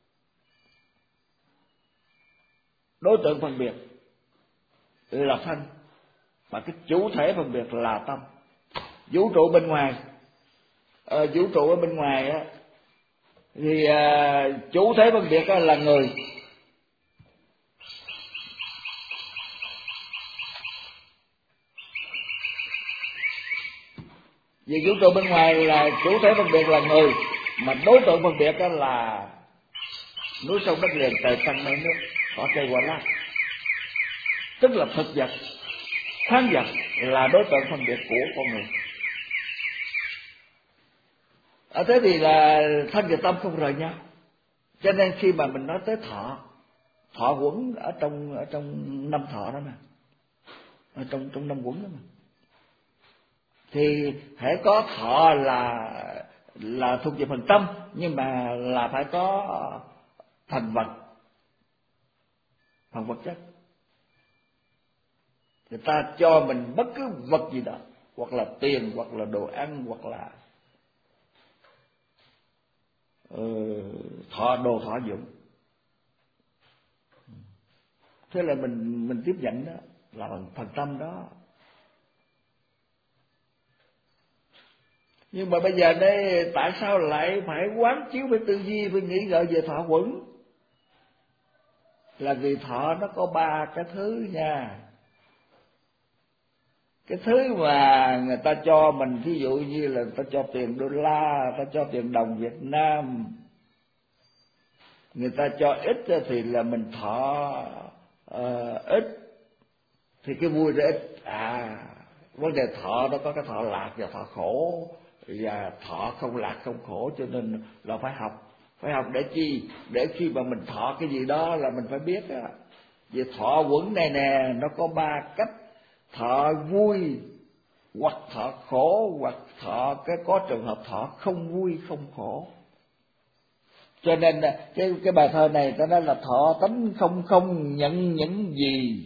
Đối tượng phân biệt là thân, mà cái chủ thể phân biệt là tâm. Vũ trụ bên ngoài, à, vũ trụ ở bên ngoài á, thì à, chủ thể phân biệt là người. Vì vũ trụ bên ngoài là chủ thể phân biệt là người, mà đối tượng phân biệt đó là núi sông đất liền trời trăng mây nước cỏ cây quả lá, tức là thực vật, khoáng vật là đối tượng phân biệt của con người. À, thế thì là thân và tâm không rời nhau. Cho nên khi mà mình nói tới thọ, thọ quẩn ở trong ở trong năm thọ đó mà, ở trong trong năm quẩn đó mà, thì hễ có thọ là là thuộc về phần tâm, nhưng mà là phải có thành vật, phần vật chất. Người ta cho mình bất cứ vật gì đó, hoặc là tiền, hoặc là đồ ăn, hoặc là uh, thọ đồ thọ dụng. Thế là mình mình tiếp nhận đó là phần, phần tâm đó. Nhưng mà bây giờ đây tại sao lại phải quán chiếu, phải tư duy, phải nghĩ ngợi về thọ quẩn? Là vì thọ nó có ba cái thứ nha. Cái thứ mà người ta cho mình, ví dụ như là người ta cho tiền đô la, người ta cho tiền đồng Việt Nam, người ta cho ít thì là mình thọ uh, ít thì cái vui nó ít. À, vấn đề thọ nó có cái thọ lạc và thọ khổ, và thọ không lạc không khổ, cho nên là phải học. Phải học để chi? Để khi mà mình thọ cái gì đó là mình phải biết á. Về thọ quẩn này nè, nó có ba cách: thọ vui, hoặc thọ khổ, hoặc thọ cái có trường hợp thọ không vui không khổ. Cho nên cái cái bài thơ này ta nói là thọ tánh không không nhận những gì.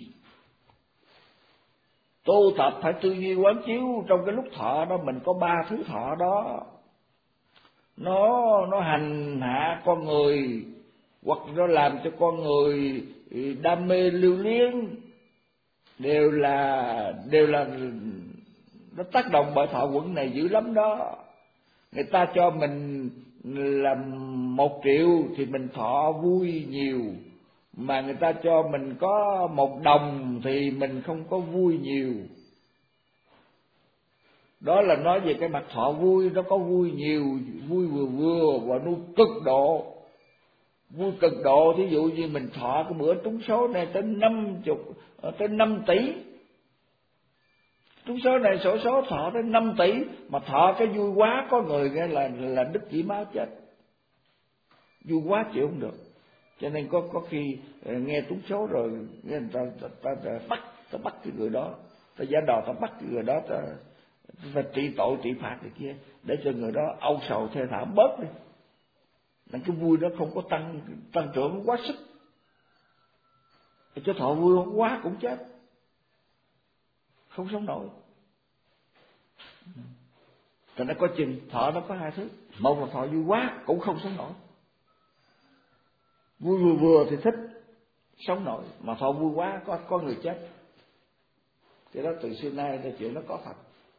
Tu tập phải tư duy quán chiếu trong cái lúc thọ đó mình có ba thứ thọ đó. Nó nó hành hạ con người, hoặc nó làm cho con người đam mê lưu luyến, đều là đều là nó tác động bởi thọ quẩn này dữ lắm đó. Người ta cho mình là một triệu thì mình thọ vui nhiều, mà người ta cho mình có một đồng thì mình không có vui nhiều. Đó là nói về cái mặt thọ vui. Nó có vui nhiều, vui vừa vừa và nuôi cực độ. Vui cực độ, thí dụ như mình thọ cái bữa trúng số này tới năm chục, tới năm tỷ. Trúng số này sổ số thọ tới năm tỷ, mà thọ cái vui quá, có người nghe là là đứt chỉ máu chết. Vui quá chịu không được. Cho nên có có khi nghe trúng số rồi nghe người ta, ta, ta, ta bắt ta bắt cái người đó, ta giả đò ta bắt cái người đó, ta ta trị tội trị phạt này kia, để cho người đó âu sầu thê thảm bớt đi. Nên cái vui đó không có tăng tăng trưởng quá sức. Cho thọ vui quá cũng chết, không sống nổi. Thì nó có chừng thọ nó có hai thứ. Một là thọ vui quá cũng không sống nổi. Vui vừa vừa thì thích, sống nổi. Mà thọ vui quá có có người chết. Cái đó từ xưa nay là chuyện nó có thật.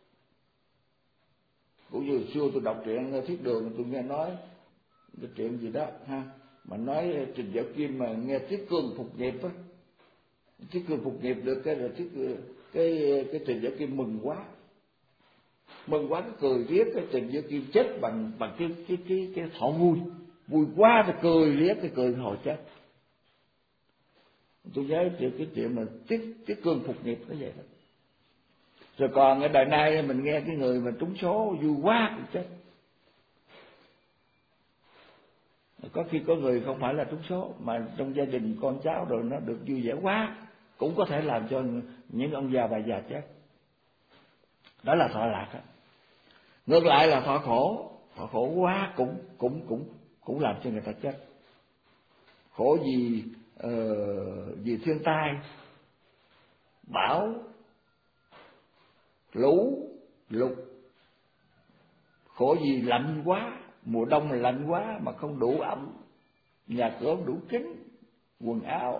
Cũng như xưa tôi đọc truyện Thiết Đường, tôi nghe nói cái chuyện gì đó ha, mà nói Trình Dạo Kim mà nghe Tiết Cương phục nghiệp á, Tiết Cương phục nghiệp được cái rồi Tiết cái cái Trình Dạo Kim mừng quá, mừng quá cái cười riết. Cái Trình Dạo Kim chết bằng bằng cái cái cái cái thọ vui, vui quá thì cười riết, cái cười hồi chết. Tôi nhớ được cái chuyện mà Tiết Tiết Cương phục nghiệp nó vậy đó. Rồi còn ở đời nay mình nghe cái người mà trúng số vui quá cũng chết. Có khi có người không phải là trúng số, mà trong gia đình con cháu rồi nó được vui vẻ quá, cũng có thể làm cho những ông già bà già chết. Đó là thọ lạc đó. Ngược lại là thọ khổ. Thọ khổ quá cũng cũng cũng cũng làm cho người ta chết. Khổ vì uh, vì thiên tai, bão, lũ, lụt. Khổ vì lạnh quá, mùa đông lạnh quá mà không đủ ấm, nhà cửa không đủ kín, quần áo,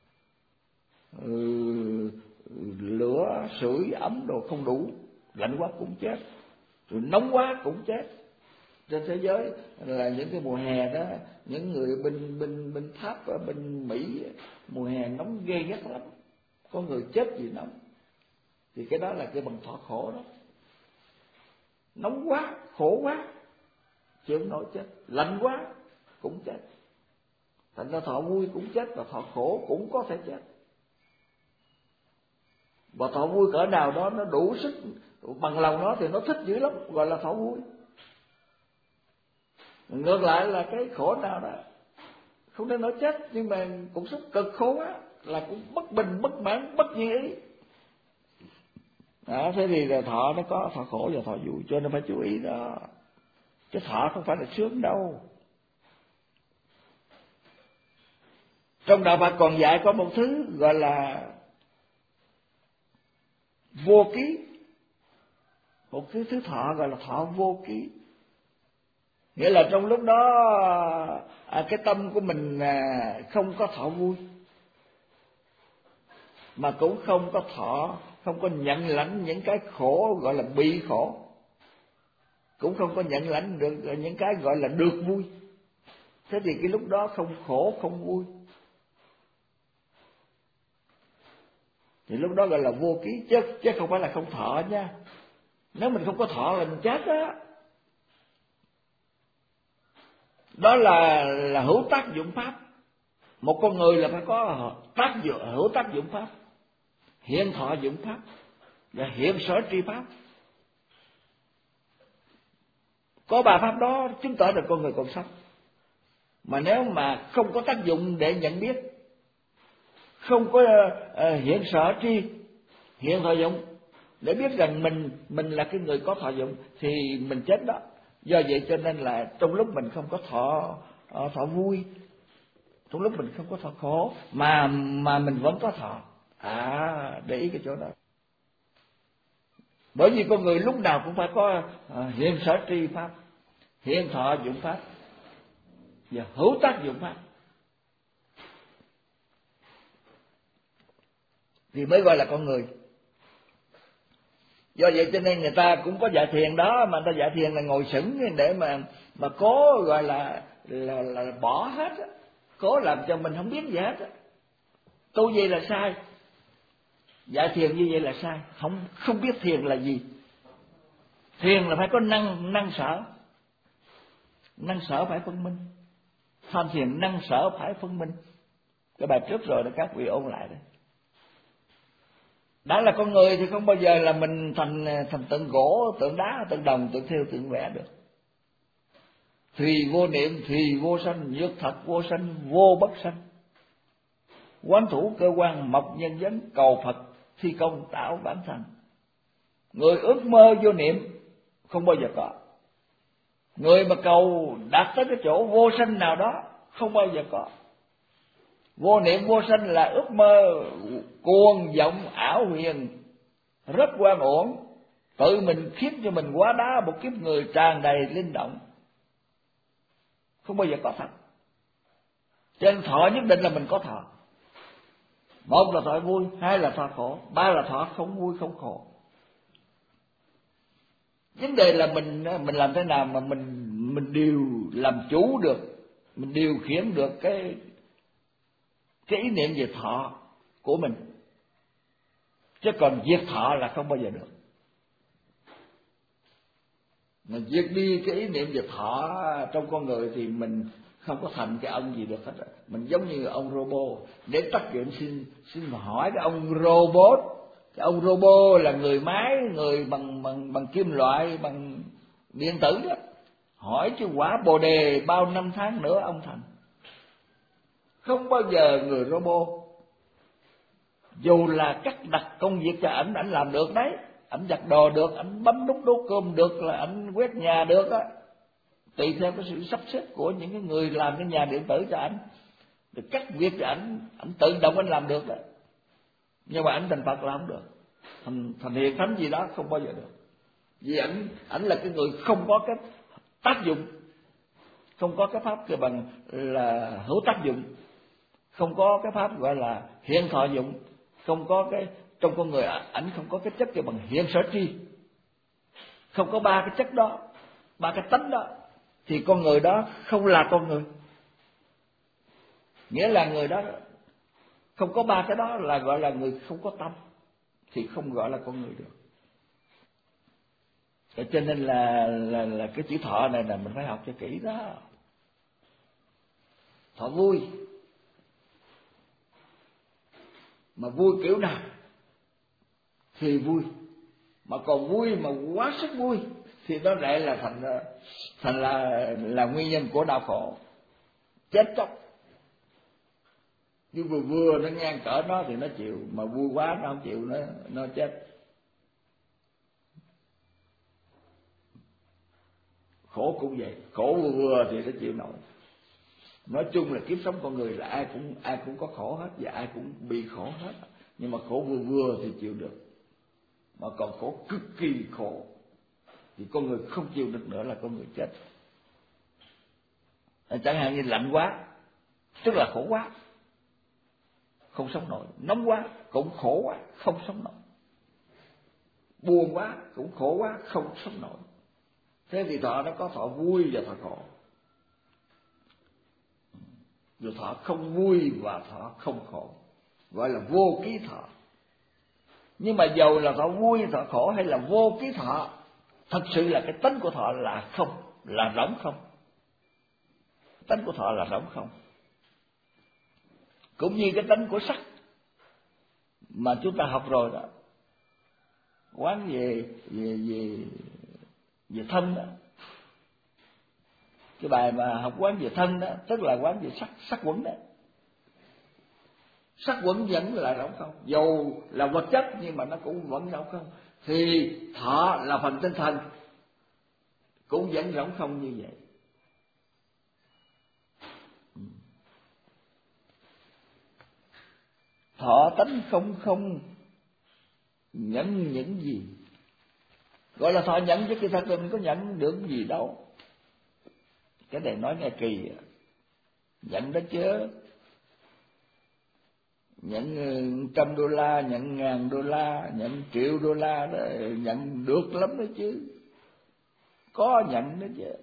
ừ, lửa, sưởi, ấm đồ không đủ, lạnh quá cũng chết, rồi nóng quá cũng chết. Trên thế giới là những cái mùa hè đó, những người bên bên bên Pháp ở bên Mỹ mùa hè nóng ghê gắt lắm, có người chết vì nóng. Thì cái đó là cái bằng thọ khổ đó. Nóng quá, khổ quá, chịu không nổi chết. Lạnh quá cũng chết. Thành ra thọ vui cũng chết, và thọ khổ cũng có thể chết. Và thọ vui cỡ nào đó nó đủ sức bằng lòng nó thì nó thích dữ lắm, gọi là thọ vui. Ngược lại là cái khổ nào đó không đến nỗi chết, nhưng mà cũng sống cực khổ quá, là cũng bất bình, bất mãn, bất như ý. Đó, thế thì là thọ nó có thọ khổ và thọ vui, cho nên phải chú ý đó. Chứ thọ không phải là sướng đâu. Trong đạo Phật còn dạy có một thứ gọi là vô ký. Một thứ thứ thọ gọi là thọ vô ký. Nghĩa là trong lúc đó à, cái tâm của mình à, không có thọ vui, mà cũng không có thọ, không có nhận lãnh những cái khổ gọi là bị khổ, cũng không có nhận lãnh được những cái gọi là được vui. Thế thì cái lúc đó không khổ không vui, thì lúc đó gọi là vô ký, chứ chứ không phải là không thọ nha. Nếu mình không có thọ là mình chết á. Đó là là hữu tác dụng pháp. Một con người là phải có tác dụng, hữu tác dụng pháp, hiện thọ dụng pháp và hiện sở tri pháp. Có ba pháp đó chứng tỏ được con người còn sống. Mà nếu mà không có tác dụng để nhận biết, không có uh, hiện sở tri, hiện thọ dụng để biết rằng mình mình là cái người có thọ dụng, thì mình chết đó. Do vậy cho nên là trong lúc mình không có thọ uh, thọ vui, trong lúc mình không có thọ khổ, mà mà mình vẫn có thọ. À, để ý cái chỗ đó. Bởi vì con người lúc nào cũng phải có uh, hiện sở tri pháp, hiện thọ dụng pháp và hữu tác dụng pháp, thì mới gọi là con người. Do vậy cho nên người ta cũng có dạy thiền đó, mà người ta dạy thiền là ngồi sững để mà mà cố gọi là là, là bỏ hết, cố làm cho mình không biết gì hết. Tu vậy là sai, dạy thiền như vậy là sai, không không biết thiền là gì. Thiền là phải có năng năng sở, năng sở phải phân minh. Tham thiền năng sở phải phân minh. Cái bài trước rồi là các vị ôn lại đấy. Đã là con người thì không bao giờ là mình thành thành tượng gỗ, tượng đá, tượng đồng, tượng thêu, tượng vẽ được. Thùy vô niệm, thùy vô sanh, nhược thật vô sanh, vô bất sanh. Quán thủ cơ quan, mộc nhân vấn, cầu Phật, thi công tạo bản thành. Người ước mơ vô niệm không bao giờ có. Người mà cầu đạt tới cái chỗ vô sanh nào đó không bao giờ có. Vô niệm vô sanh là ước mơ cuồng vọng ảo huyền, rất oan uổng, tự mình khiến cho mình hóa đá một kiếp người tràn đầy linh động, không bao giờ có thật. Cho nên thọ nhất định là mình có thọ. Một là thọ vui, hai là thọ khổ, ba là thọ không vui không khổ. Vấn đề là mình mình làm thế nào mà mình mình điều làm chủ được, mình điều khiển được cái cái ý niệm về thọ của mình. Chứ còn diệt thọ là không bao giờ được. Mà diệt đi cái ý niệm về thọ trong con người thì mình không có thành cái ông gì được hết. Mình giống như ông robot. Để tắt chuyện xin xin hỏi cái ông robot. Cái ông robot là người máy, người bằng bằng bằng kim loại, bằng điện tử đó. Hỏi chứ quả bồ đề bao năm tháng nữa ông thành. Không bao giờ người robot, dù là cắt đặt công việc cho ảnh, ảnh làm được đấy. Ảnh giặt đồ được, ảnh bấm nút đốt cơm được, là ảnh quét nhà được á. Tùy theo cái sự sắp xếp của những cái người làm cái nhà điện tử cho ảnh, được cắt việc cho ảnh, ảnh tự động ảnh làm được đó. Nhưng mà ảnh thành Phật là không được, thành thành hiền thánh gì đó không bao giờ được. Vì ảnh ảnh là cái người không có cái tác dụng, không có cái pháp kêu bằng là hữu tác dụng, không có cái pháp gọi là hiện thọ dụng, không có cái trong con người ảnh không có cái chất kêu bằng hiện sở tri, không có ba cái chất đó, ba cái tánh đó, thì con người đó không là con người. Nghĩa là người đó không có ba cái đó là gọi là người không có tâm, thì không gọi là con người được. Cho nên là là là cái chữ thọ này là mình phải học cho kỹ đó. Thọ vui, mà vui kiểu nào thì vui, mà còn vui mà quá sức vui thì nó lại là thành thành là là nguyên nhân của đau khổ, chết chóc. Nhưng vừa vừa nó ngang cỡ nó thì nó chịu, mà vui quá nó không chịu, nó nó chết. Khổ cũng vậy, khổ vừa vừa thì nó chịu nổi. Nói chung là kiếp sống con người là ai cũng ai cũng có khổ hết và ai cũng bị khổ hết. Nhưng mà khổ vừa vừa thì chịu được, mà còn khổ cực kỳ khổ thì con người không chịu được nữa là con người chết. Chẳng hạn như lạnh quá tức là khổ quá, không sống nổi. Nóng quá cũng khổ quá, không sống nổi. Buồn quá cũng khổ quá, không sống nổi. Thế thì thọ nó có thọ vui và thọ khổ. Rồi thọ không vui và thọ không khổ, gọi là vô ký thọ. Nhưng mà dầu là thọ vui, thọ khổ hay là vô ký thọ, thật sự là cái tánh của thọ là không, là rỗng không. Tánh của thọ là rỗng không. Cũng như cái tánh của sắc mà chúng ta học rồi đó, quán về về về về thân đó. Cái bài mà học quán về thân đó, tức là quán về sắc sắc quẩn đó. Sắc quẩn vẫn là rỗng không, dù là vật chất nhưng mà nó cũng vẫn rỗng không. Thì thọ là phần tinh thần cũng vẫn rỗng không như vậy. Thọ tánh không không, nhận những gì gọi là thọ nhận, chứ kỳ thật mình có nhận được gì đâu. Cái này nói nghe kỳ, nhận đó chứ, nhận trăm đô la, nhận ngàn đô la, nhận triệu đô la đó, nhận được lắm đó chứ, có nhận đó chứ.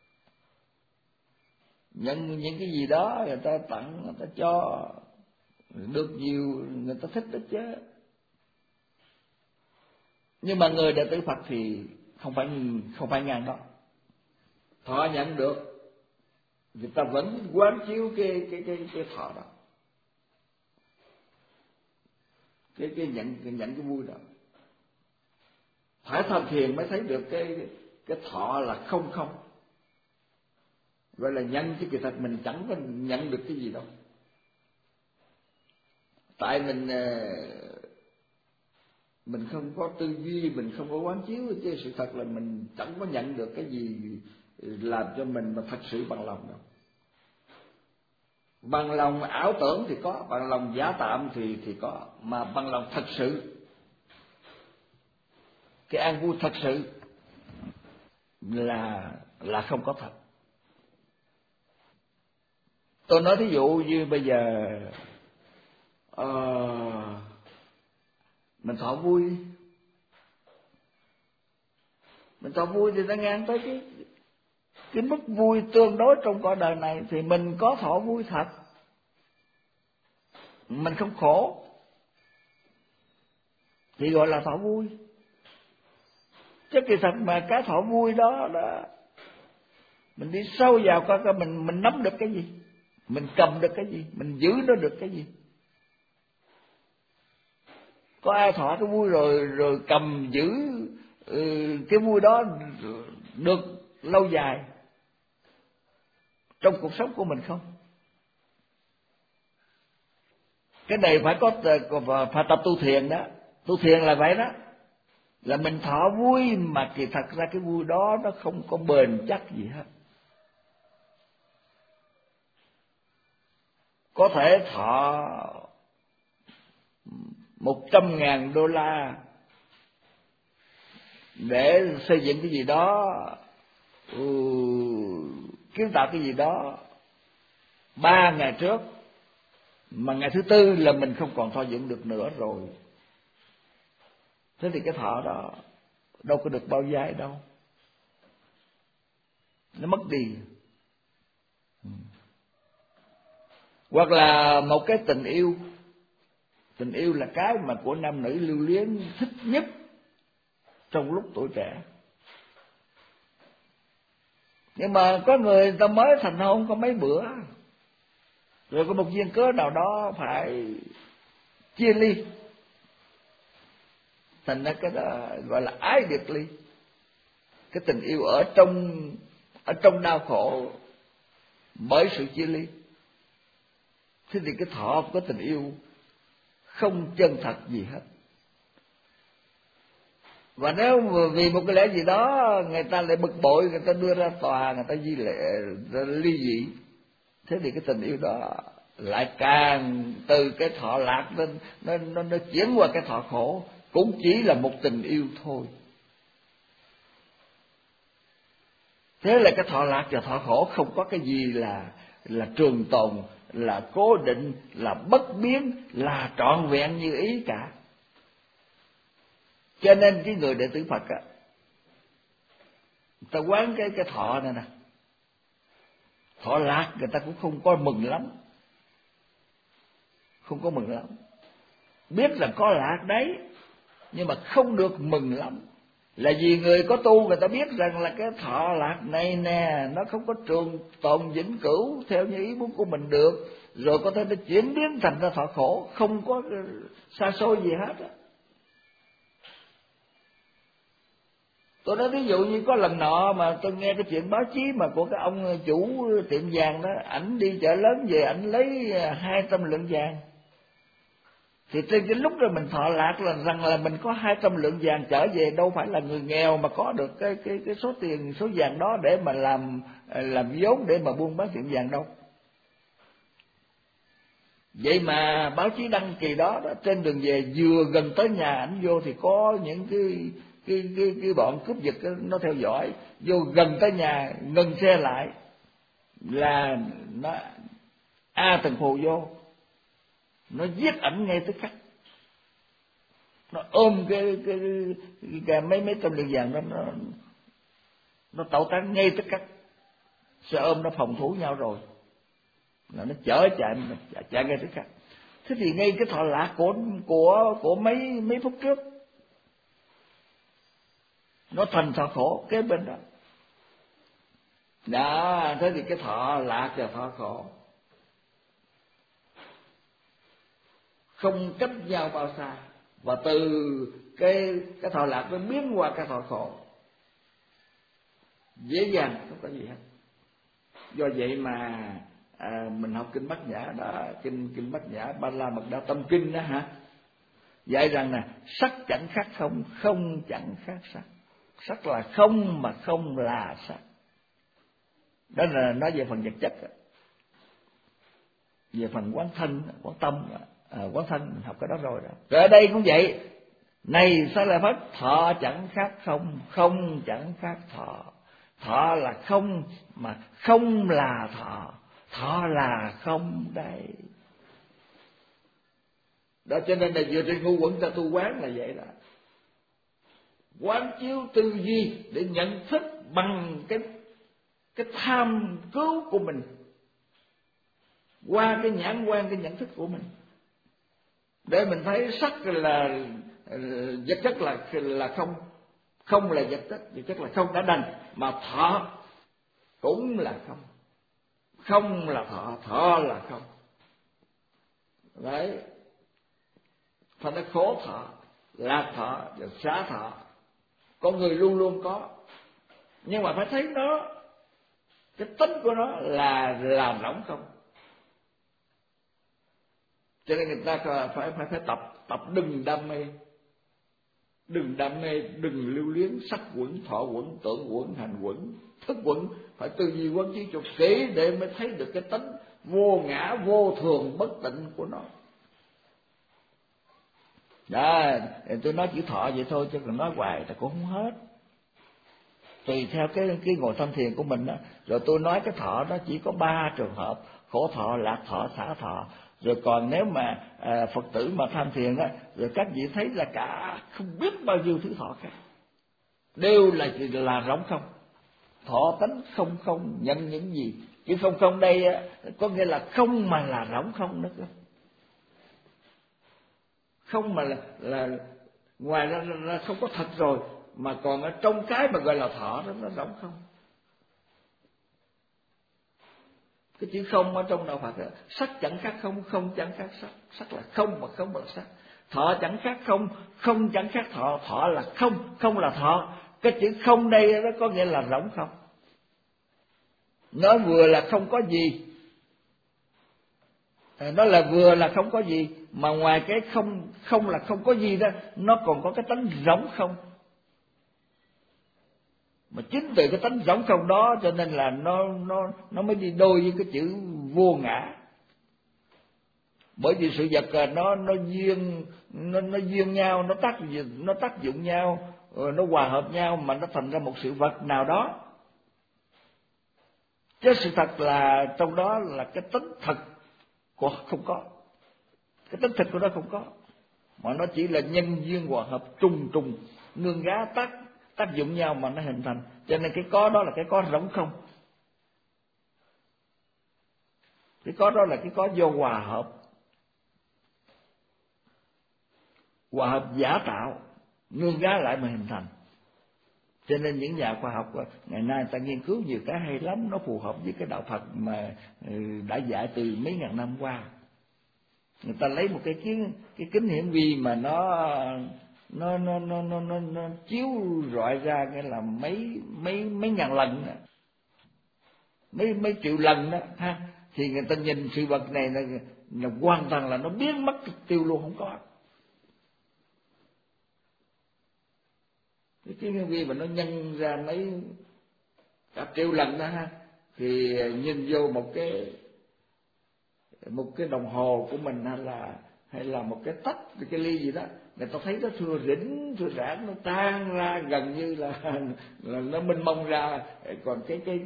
Nhận những cái gì đó người ta tặng, người ta cho, được nhiều người ta thích đó chứ. Nhưng mà người đệ tử Phật thì không phải không phải ngang đó. Thọ nhận được, người ta vẫn quán chiếu cái cái cái cái thọ đó, cái cái nhận cái nhận cái vui đó. Phải tham thiền mới thấy được cái cái thọ là không không. Gọi là nhận, chứ kỳ thật mình chẳng có nhận được cái gì đâu. Tại mình mình không có tư duy, mình không có quán chiếu, chứ sự thật là mình chẳng có nhận được cái gì làm cho mình mà thật sự bằng lòng đâu. Bằng lòng ảo tưởng thì có, bằng lòng giả tạm thì thì có, mà bằng lòng thật sự, cái an vui thật sự là là không có thật. Tôi nói thí dụ như bây giờ uh, mình thọ vui, mình thọ vui thì nó ngang tới cái cái mức vui tương đối trong cõi đời này, thì mình có thọ vui thật, mình không khổ thì gọi là thọ vui. Chứ kỳ thật mà cái thọ vui đó là mình đi sâu vào coi coi mình mình nắm được cái gì, mình cầm được cái gì, mình giữ nó được cái gì. Có ai thọ cái vui rồi rồi cầm giữ ừ, cái vui đó được lâu dài trong cuộc sống của mình không? Cái này phải có, phải tập tu thiền đó. Tu thiền là vậy đó, là mình thọ vui mà kỳ thật ra cái vui đó nó không có bền chắc gì hết. Có thể thọ một trăm ngàn đô la để xây dựng cái gì đó, ừ, kiến tạo cái gì đó ba ngày trước, mà ngày thứ tư là mình không còn thọ dụng được nữa rồi. Thế thì cái thọ đó đâu có được bao dài đâu, nó mất đi. Hoặc là một cái tình yêu, tình yêu là cái mà của nam nữ lưu luyến thích nhất trong lúc tuổi trẻ. Nhưng mà có người ta mới thành hôn có mấy bữa, rồi có một duyên cớ nào đó phải chia ly, thành ra cái đó gọi là ái biệt ly. Cái tình yêu ở trong ở trong đau khổ bởi sự chia ly. Thế thì cái thọ của tình yêu không chân thật gì hết. Và nếu vì một cái lẽ gì đó người ta lại bực bội, người ta đưa ra tòa, người ta di lệ, ly dị, thế thì cái tình yêu đó lại càng từ cái thọ lạc lên, nó, nó, nó chuyển qua cái thọ khổ, cũng chỉ là một tình yêu thôi. Thế là cái thọ lạc và thọ khổ không có cái gì là là trường tồn, là cố định, là bất biến, là trọn vẹn như ý cả. Cho nên cái người đệ tử Phật á, người ta quán cái cái thọ này nè, thọ lạc người ta cũng không có mừng lắm, không có mừng lắm. Biết là có lạc đấy, nhưng mà không được mừng lắm, Là vì người có tu người ta biết rằng là cái thọ lạc này nè nó không có trường tồn vĩnh cửu theo như ý muốn của mình được, rồi có thể nó chuyển biến thành ra thọ khổ, không có xa xôi gì hết á. Tôi nói ví dụ như có lần nọ mà tôi nghe cái chuyện báo chí mà của cái ông chủ tiệm vàng đó, ảnh đi chợ lớn về ảnh lấy hai trăm lượng vàng. Thì trên cái lúc rồi mình thọ lạc là rằng là mình có hai trăm lượng vàng trở về, đâu phải là người nghèo mà có được cái cái cái số tiền số vàng đó để mà làm làm vốn để mà buôn bán tiệm vàng đâu. Vậy mà báo chí đăng kỳ đó, đó trên đường về vừa gần tới nhà ảnh vô thì có những cái cái cái, cái bọn cướp giật nó theo dõi, vô gần tới nhà ngừng xe lại là nó a từng phù vô, nó giết ảnh ngay tức khắc, nó ôm cái cái, cái, cái mấy mấy trăm lượng vàng đó, nó nó tẩu tán ngay tức khắc. Xe ôm nó phòng thủ nhau rồi là nó chở chạy chạy, chạy ngay tức khắc. Thế thì ngay cái thọ lạc của của của mấy mấy phút trước nó thành thọ khổ kế bên đó. Đó, thế thì cái thọ lạc và thọ khổ không cách nhau bao xa, và từ cái cái thọ lạc nó biến qua cái thọ khổ dễ dàng, không có gì hết. Do vậy mà à, mình học kinh Bát Nhã đó, kinh kinh Bát Nhã Ba La Mật Đa Tâm Kinh đó hả, dạy rằng nè, sắc chẳng khác không, không chẳng khác sắc. Sắc là không mà không là sắc. Đó là nói về phần vật chất. Về phần quán thân, quán tâm, à, quán thân mình học cái đó rồi đó. Rồi ở đây cũng vậy. Này Xá Lợi Phất, thọ chẳng khác không, không chẳng khác thọ. Thọ là không mà không là thọ. Thọ là không đây. Đó cho nên là vừa trên ngu quẩn ta tu quán là vậy đó. Quán chiếu tư duy để nhận thức bằng cái cái tham cứu của mình, qua cái nhãn quan, cái nhận thức của mình, để mình thấy sắc là vật chất là là không, không là vật chất, vật chất là không đã đành, mà thọ cũng là không, không là thọ, thọ là không. Đấy, thành ra khổ thọ, lạc thọ và xá thọ, con người luôn luôn có, nhưng mà phải thấy nó, cái tính của nó là làm rỗng không. Cho nên người ta phải phải phải tập tập đừng đam mê, đừng đam mê, đừng lưu luyến sắc quẩn, thọ quẩn, tưởng quẩn, hành quẩn, thức quẩn, phải tư duy quán chiếu cho kỹ để mới thấy được cái tính vô ngã, vô thường, bất tịnh của nó. Đó, tôi nói chữ thọ vậy thôi chứ còn nói hoài thì cũng không hết. Tùy theo cái cái ngồi tham thiền của mình đó. Rồi tôi nói cái thọ đó chỉ có ba trường hợp: khổ thọ, lạc thọ, xả thọ. Rồi còn nếu mà à, Phật tử mà tham thiền đó, rồi các vị thấy là cả không biết bao nhiêu thứ thọ khác, đều là là rỗng không. Thọ tánh không không, nhận những gì. Chứ không không đây có nghĩa là không mà là rỗng không nữa cơ. Không mà là, là ngoài ra là không có thật rồi, mà còn ở trong cái mà gọi là thọ đó nó rỗng không. Cái chữ không ở trong đạo Phật đó, sắc chẳng khác không, không chẳng khác sắc. Sắc là không mà không là sắc. Thọ chẳng khác không, không chẳng khác thọ. Thọ là không, không là thọ. Cái chữ không đây nó có nghĩa là rỗng không. Nó vừa là không có gì, nó là vừa là không có gì, mà ngoài cái không không là không có gì đó, nó còn có cái tánh rỗng không. Mà chính từ cái tánh rỗng không đó cho nên là nó nó nó mới đi đôi với cái chữ vô ngã. Bởi vì sự vật nó nó duyên nó nó duyên nhau, nó tác nó tác dụng nhau, rồi nó hòa hợp nhau mà nó thành ra một sự vật nào đó. Chứ sự thật là trong đó là cái tính thật của không có. Cái tính thật của nó không có, mà nó chỉ là nhân duyên hòa hợp trùng trùng nương gá tác tác dụng nhau mà nó hình thành. Cho nên cái có đó là cái có rỗng không. Cái có đó là cái có do hòa hợp, hòa hợp giả tạo nương gá lại mà hình thành. Cho nên những nhà khoa học ngày nay ta nghiên cứu nhiều cái hay lắm, nó phù hợp với cái đạo Phật mà đã dạy từ mấy ngàn năm qua. Người ta lấy một cái kiến cái kính hiển vi mà nó nó nó nó nó nó, nó chiếu rọi ra cái là mấy mấy mấy ngàn lần đó, mấy mấy triệu lần đó ha, thì người ta nhìn sự vật này là, là hoàn toàn là nó biến mất tiêu luôn, không có. Cái kiến hiển vi mà nó nhân ra mấy cả triệu lần đó ha, thì nhìn vô một cái một cái đồng hồ của mình, hay là hay là một cái tách, cái ly gì đó, người ta thấy nó thưa rỉnh thưa rãn, nó tan ra gần như là, là nó mênh mông ra. Còn cái cái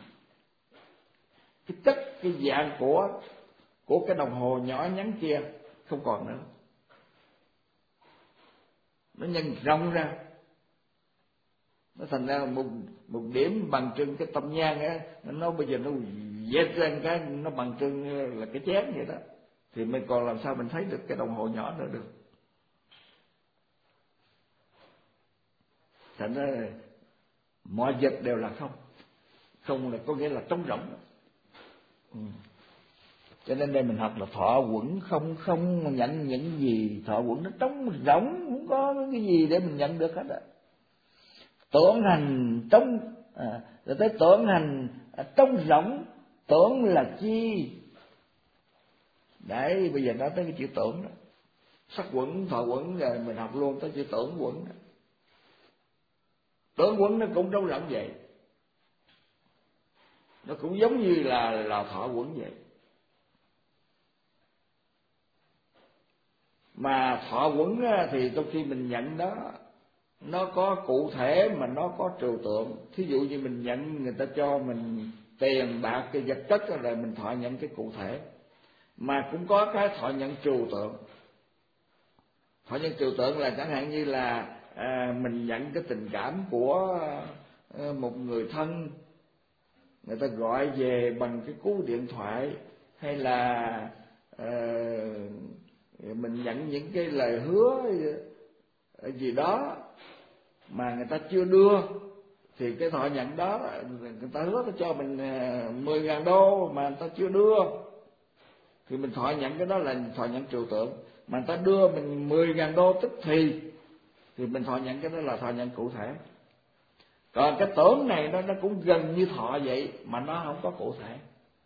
cái chất cái dạng của của cái đồng hồ nhỏ nhắn kia không còn nữa, nó nhân rộng ra, nó thành ra một một điểm bằng trưng cái tâm nhang á, nó bây giờ nó dẹp ra cái nó bằng trưng là cái chén vậy đó, thì mình còn làm sao mình thấy được cái đồng hồ nhỏ nữa được. Thành ra mọi vật đều là không, không là có nghĩa là trống rỗng. Ừ. Cho nên đây mình học là thọ quẩn không, không nhận những gì, thọ quẩn nó trống rỗng, không có cái gì để mình nhận được hết á. Tưởng hành trong à, rồi tới tưởng hành à, trong rỗng, tưởng là chi? Đấy, bây giờ nói tới cái chữ tưởng đó. Sắc quẩn, thọ quẩn, rồi mình học luôn tới chữ tưởng quẩn đó. Tưởng quẩn nó cũng trống rỗng vậy, nó cũng giống như là là thọ quẩn vậy. Mà thọ quẩn thì đôi khi mình nhận đó, nó có cụ thể mà nó có trừu tượng. Thí dụ như mình nhận người ta cho mình tiền bạc cái vật chất là mình thọ nhận cái cụ thể, mà cũng có cái thọ nhận trừu tượng. Thọ nhận trừu tượng là chẳng hạn như là à, mình nhận cái tình cảm của à, một người thân, người ta gọi về bằng cái cú điện thoại, hay là à, mình nhận những cái lời hứa gì đó mà người ta chưa đưa, thì cái thọ nhận đó người ta hứa ta cho mình mười ngàn đô mà người ta chưa đưa, thì mình thọ nhận cái đó là thọ nhận trừu tượng. Mà người ta đưa mình mười ngàn đô tức thì thì mình thọ nhận cái đó là thọ nhận cụ thể. Còn cái tưởng này nó nó cũng gần như thọ vậy mà nó không có cụ thể.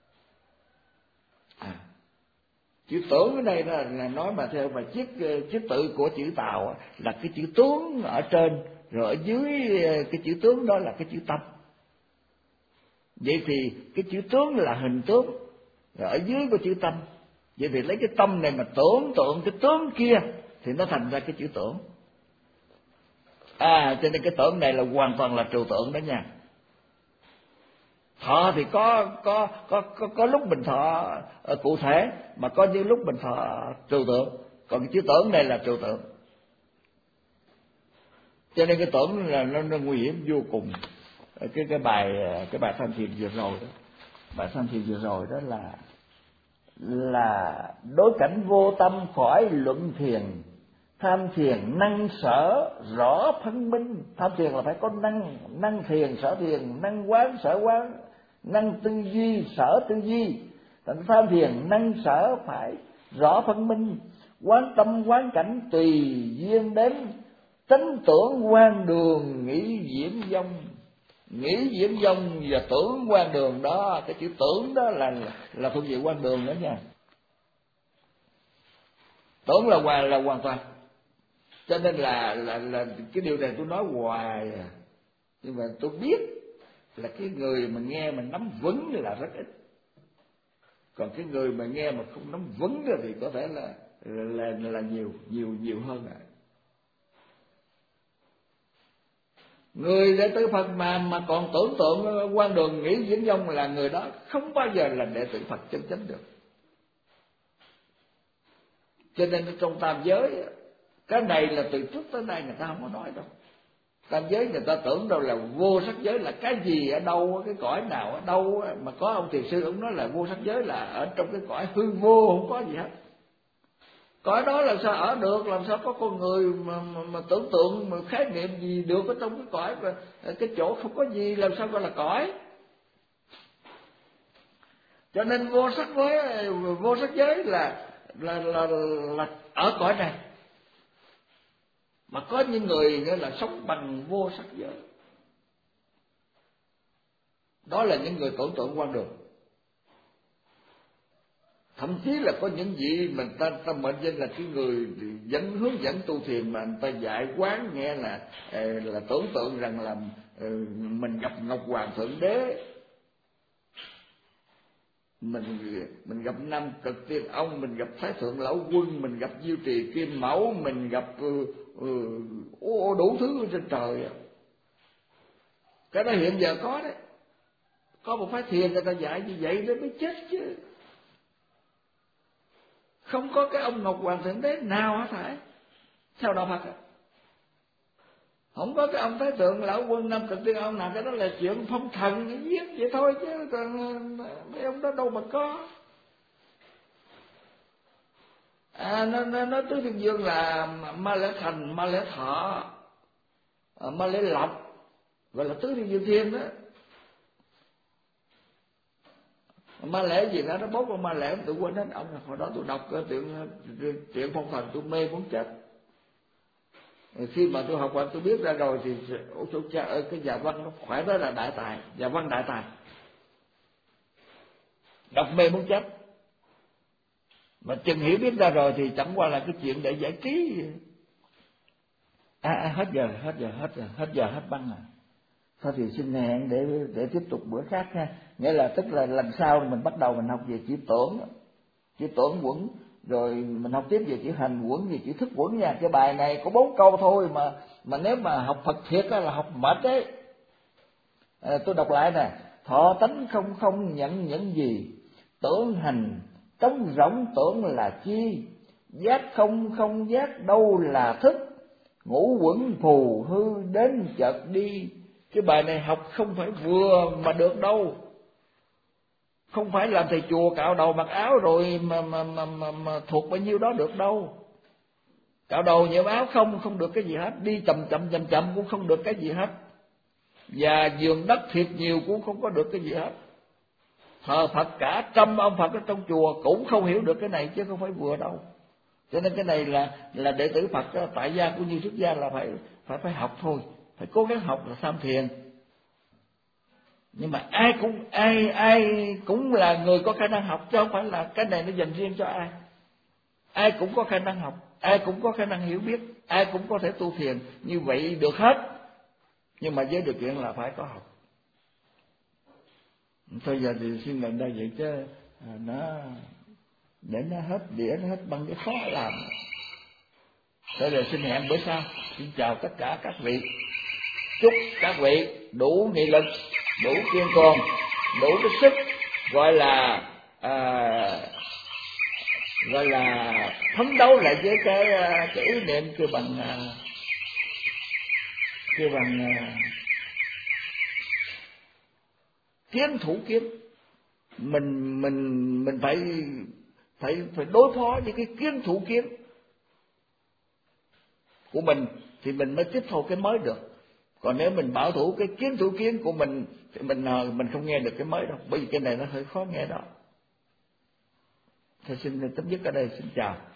À, chữ tưởng ở đây là, là nói mà theo mà chiết chiết tự của chữ Tàu là cái chữ tướng ở trên, rồi ở dưới cái chữ tướng đó là cái chữ tâm. Vậy thì cái chữ tướng là hình tướng, rồi ở dưới có chữ tâm. Vậy thì lấy cái tâm này mà tưởng tượng cái tướng kia thì nó thành ra cái chữ tưởng. À, cho nên cái tưởng này là hoàn toàn là trừu tượng đó nha. Thọ thì có có có có, có lúc mình thọ uh, cụ thể, mà có những lúc mình thọ trừu tượng. Còn cái chữ tưởng này là trừu tượng. Cho nên cái tưởng là nó, nó nguy hiểm vô cùng. Cái cái bài cái bài tham thiền vừa rồi đó, bài tham thiền vừa rồi đó là là đối cảnh vô tâm khỏi luận thiền. Tham thiền năng sở rõ phân minh. Tham thiền là phải có năng, năng thiền sở thiền, năng quán sở quán, năng tư duy sở tư duy. Thành tham thiền năng sở phải rõ phân minh, quán tâm quán cảnh tùy duyên đến, tánh tưởng quan đường nghĩ diễn vong. Nghĩ diễn vong và tưởng quan đường đó, cái chữ tưởng đó là là thuộc về quan đường đó nha. Tưởng là hoàn là hoàn toàn. Cho nên là là là cái điều này tôi nói hoài à. Nhưng mà tôi biết là cái người mà nghe mà nắm vững là rất ít. Còn cái người mà nghe mà không nắm vững thì có thể là là là, là nhiều nhiều nhiều hơn à. Người đệ tử Phật mà mà còn tưởng tượng quan đường nghĩ diễn vong là người đó không bao giờ là đệ tử Phật chân chính được. Cho nên trong tam giới, cái này là từ trước tới nay người ta không có nói đâu. Tam giới người ta tưởng đâu là vô sắc giới là cái gì ở đâu, cái cõi nào ở đâu, mà có ông thiền sư ông nói là vô sắc giới là ở trong cái cõi hư vô, không có gì hết. Cõi đó làm sao ở được, làm sao có con người mà, mà, mà tưởng tượng mà khái niệm gì được ở trong cái cõi, và cái chỗ không có gì làm sao gọi là cõi. Cho nên vô sắc với vô sắc giới là là là, là ở cõi này. Mà có những người nghĩa là sống bằng vô sắc giới, đó là những người tưởng tượng quan đường. Thậm chí là có những vị mà ta ta mệnh danh là cái người dẫn hướng dẫn tu thiền, mà người ta dạy quán nghe là là tưởng tượng rằng là mình gặp Ngọc Hoàng Thượng Đế, mình mình gặp Nam Cực Tiên Ông, mình gặp Thái Thượng Lão Quân, mình gặp Diêu Trì Kim Mẫu, mình gặp uh, uh, đủ thứ trên trời. Cái đó hiện giờ có đấy, có một phái thiền người ta dạy như vậy để mới chết chứ. Không có cái ông Ngọc Hoàng Thượng Đế nào hả thảy theo đạo Phật. Không có cái ông Thái Thượng Lão Quân Nam Cực Tiên Ông nào, cái đó là chuyện phong thần viết vậy thôi, chứ còn mấy ông đó đâu mà có. À, nó nó nó tứ thiên vương là Ma Lễ Thành, Ma Lễ Thọ, Ma Lễ Lộc, gọi là tứ thiên vương thiên đó. Ma lễ gì đó nó bốc vào ma lễ tôi quên hết ông. Hồi đó tôi đọc cái chuyện chuyện phong thần tôi mê muốn chết. Khi mà tôi học qua tôi biết ra rồi thì ôi cha ơi, cái nhà văn nó phải đó là đại tài, nhà văn đại tài, đọc mê muốn chết. Mà chừng hiểu biết ra rồi thì chẳng qua là cái chuyện để giải trí. À, à hết giờ hết giờ hết giờ hết giờ hết băng à. Thôi thì xin hẹn để để tiếp tục bữa khác ha. Nghĩa là tức là lần sau mình bắt đầu mình học về chữ tưởng, chữ tưởng quẩn, rồi mình học tiếp về chữ hành quẩn, về chữ thức quẩn nha. Cái bài này có bốn câu thôi mà mà nếu mà học Phật thiệt á là học mệt đấy. À, tôi đọc lại nè: thọ tánh không không nhận những gì, tưởng hành trống rỗng tưởng là chi, giác không không giác đâu là thức, ngũ quẩn phù hư đến chợt đi. Cái bài này học không phải vừa mà được đâu. Không phải làm thầy chùa cạo đầu mặc áo rồi mà mà mà, mà, mà thuộc bao nhiêu đó được đâu. Cạo đầu nhuộm áo không không được cái gì hết, đi chậm chậm chậm chậm cũng không được cái gì hết, và vườn đất thiệt nhiều cũng không có được cái gì hết. Thờ Phật cả trăm ông Phật ở trong chùa cũng không hiểu được cái này chứ không phải vừa đâu. Cho nên cái này là là đệ tử Phật tại gia cũng như xuất gia là phải phải phải học thôi, phải cố gắng học là tham thiền. Nhưng mà ai cũng ai ai cũng là người có khả năng học, chứ không phải là cái này nó dành riêng cho ai. Ai cũng có khả năng học, ai cũng có khả năng hiểu biết, ai cũng có thể tu thiền, như vậy được hết. Nhưng mà với điều kiện là phải có học. Thôi giờ thì xin lần đây vậy chứ nó để nó hết đĩa, nó hết băng, cái khó làm. Thôi giờ xin hẹn bữa sau. Xin chào tất cả các vị. Chúc các vị đủ nghị lực, đủ kiên cường, đủ cái sức gọi là à, gọi là phấn đấu lại với cái cái ý niệm kêu bằng kêu bằng kiến thủ kiến. Mình mình mình phải phải phải đối phó với cái kiến thủ kiến của mình thì mình mới tiếp thu cái mới được. Còn nếu mình bảo thủ cái kiến thủ kiến của mình thì mình mình không nghe được cái mới đâu, bởi vì cái này nó hơi khó nghe đó. Thôi xin chấm dứt ở đây, xin chào.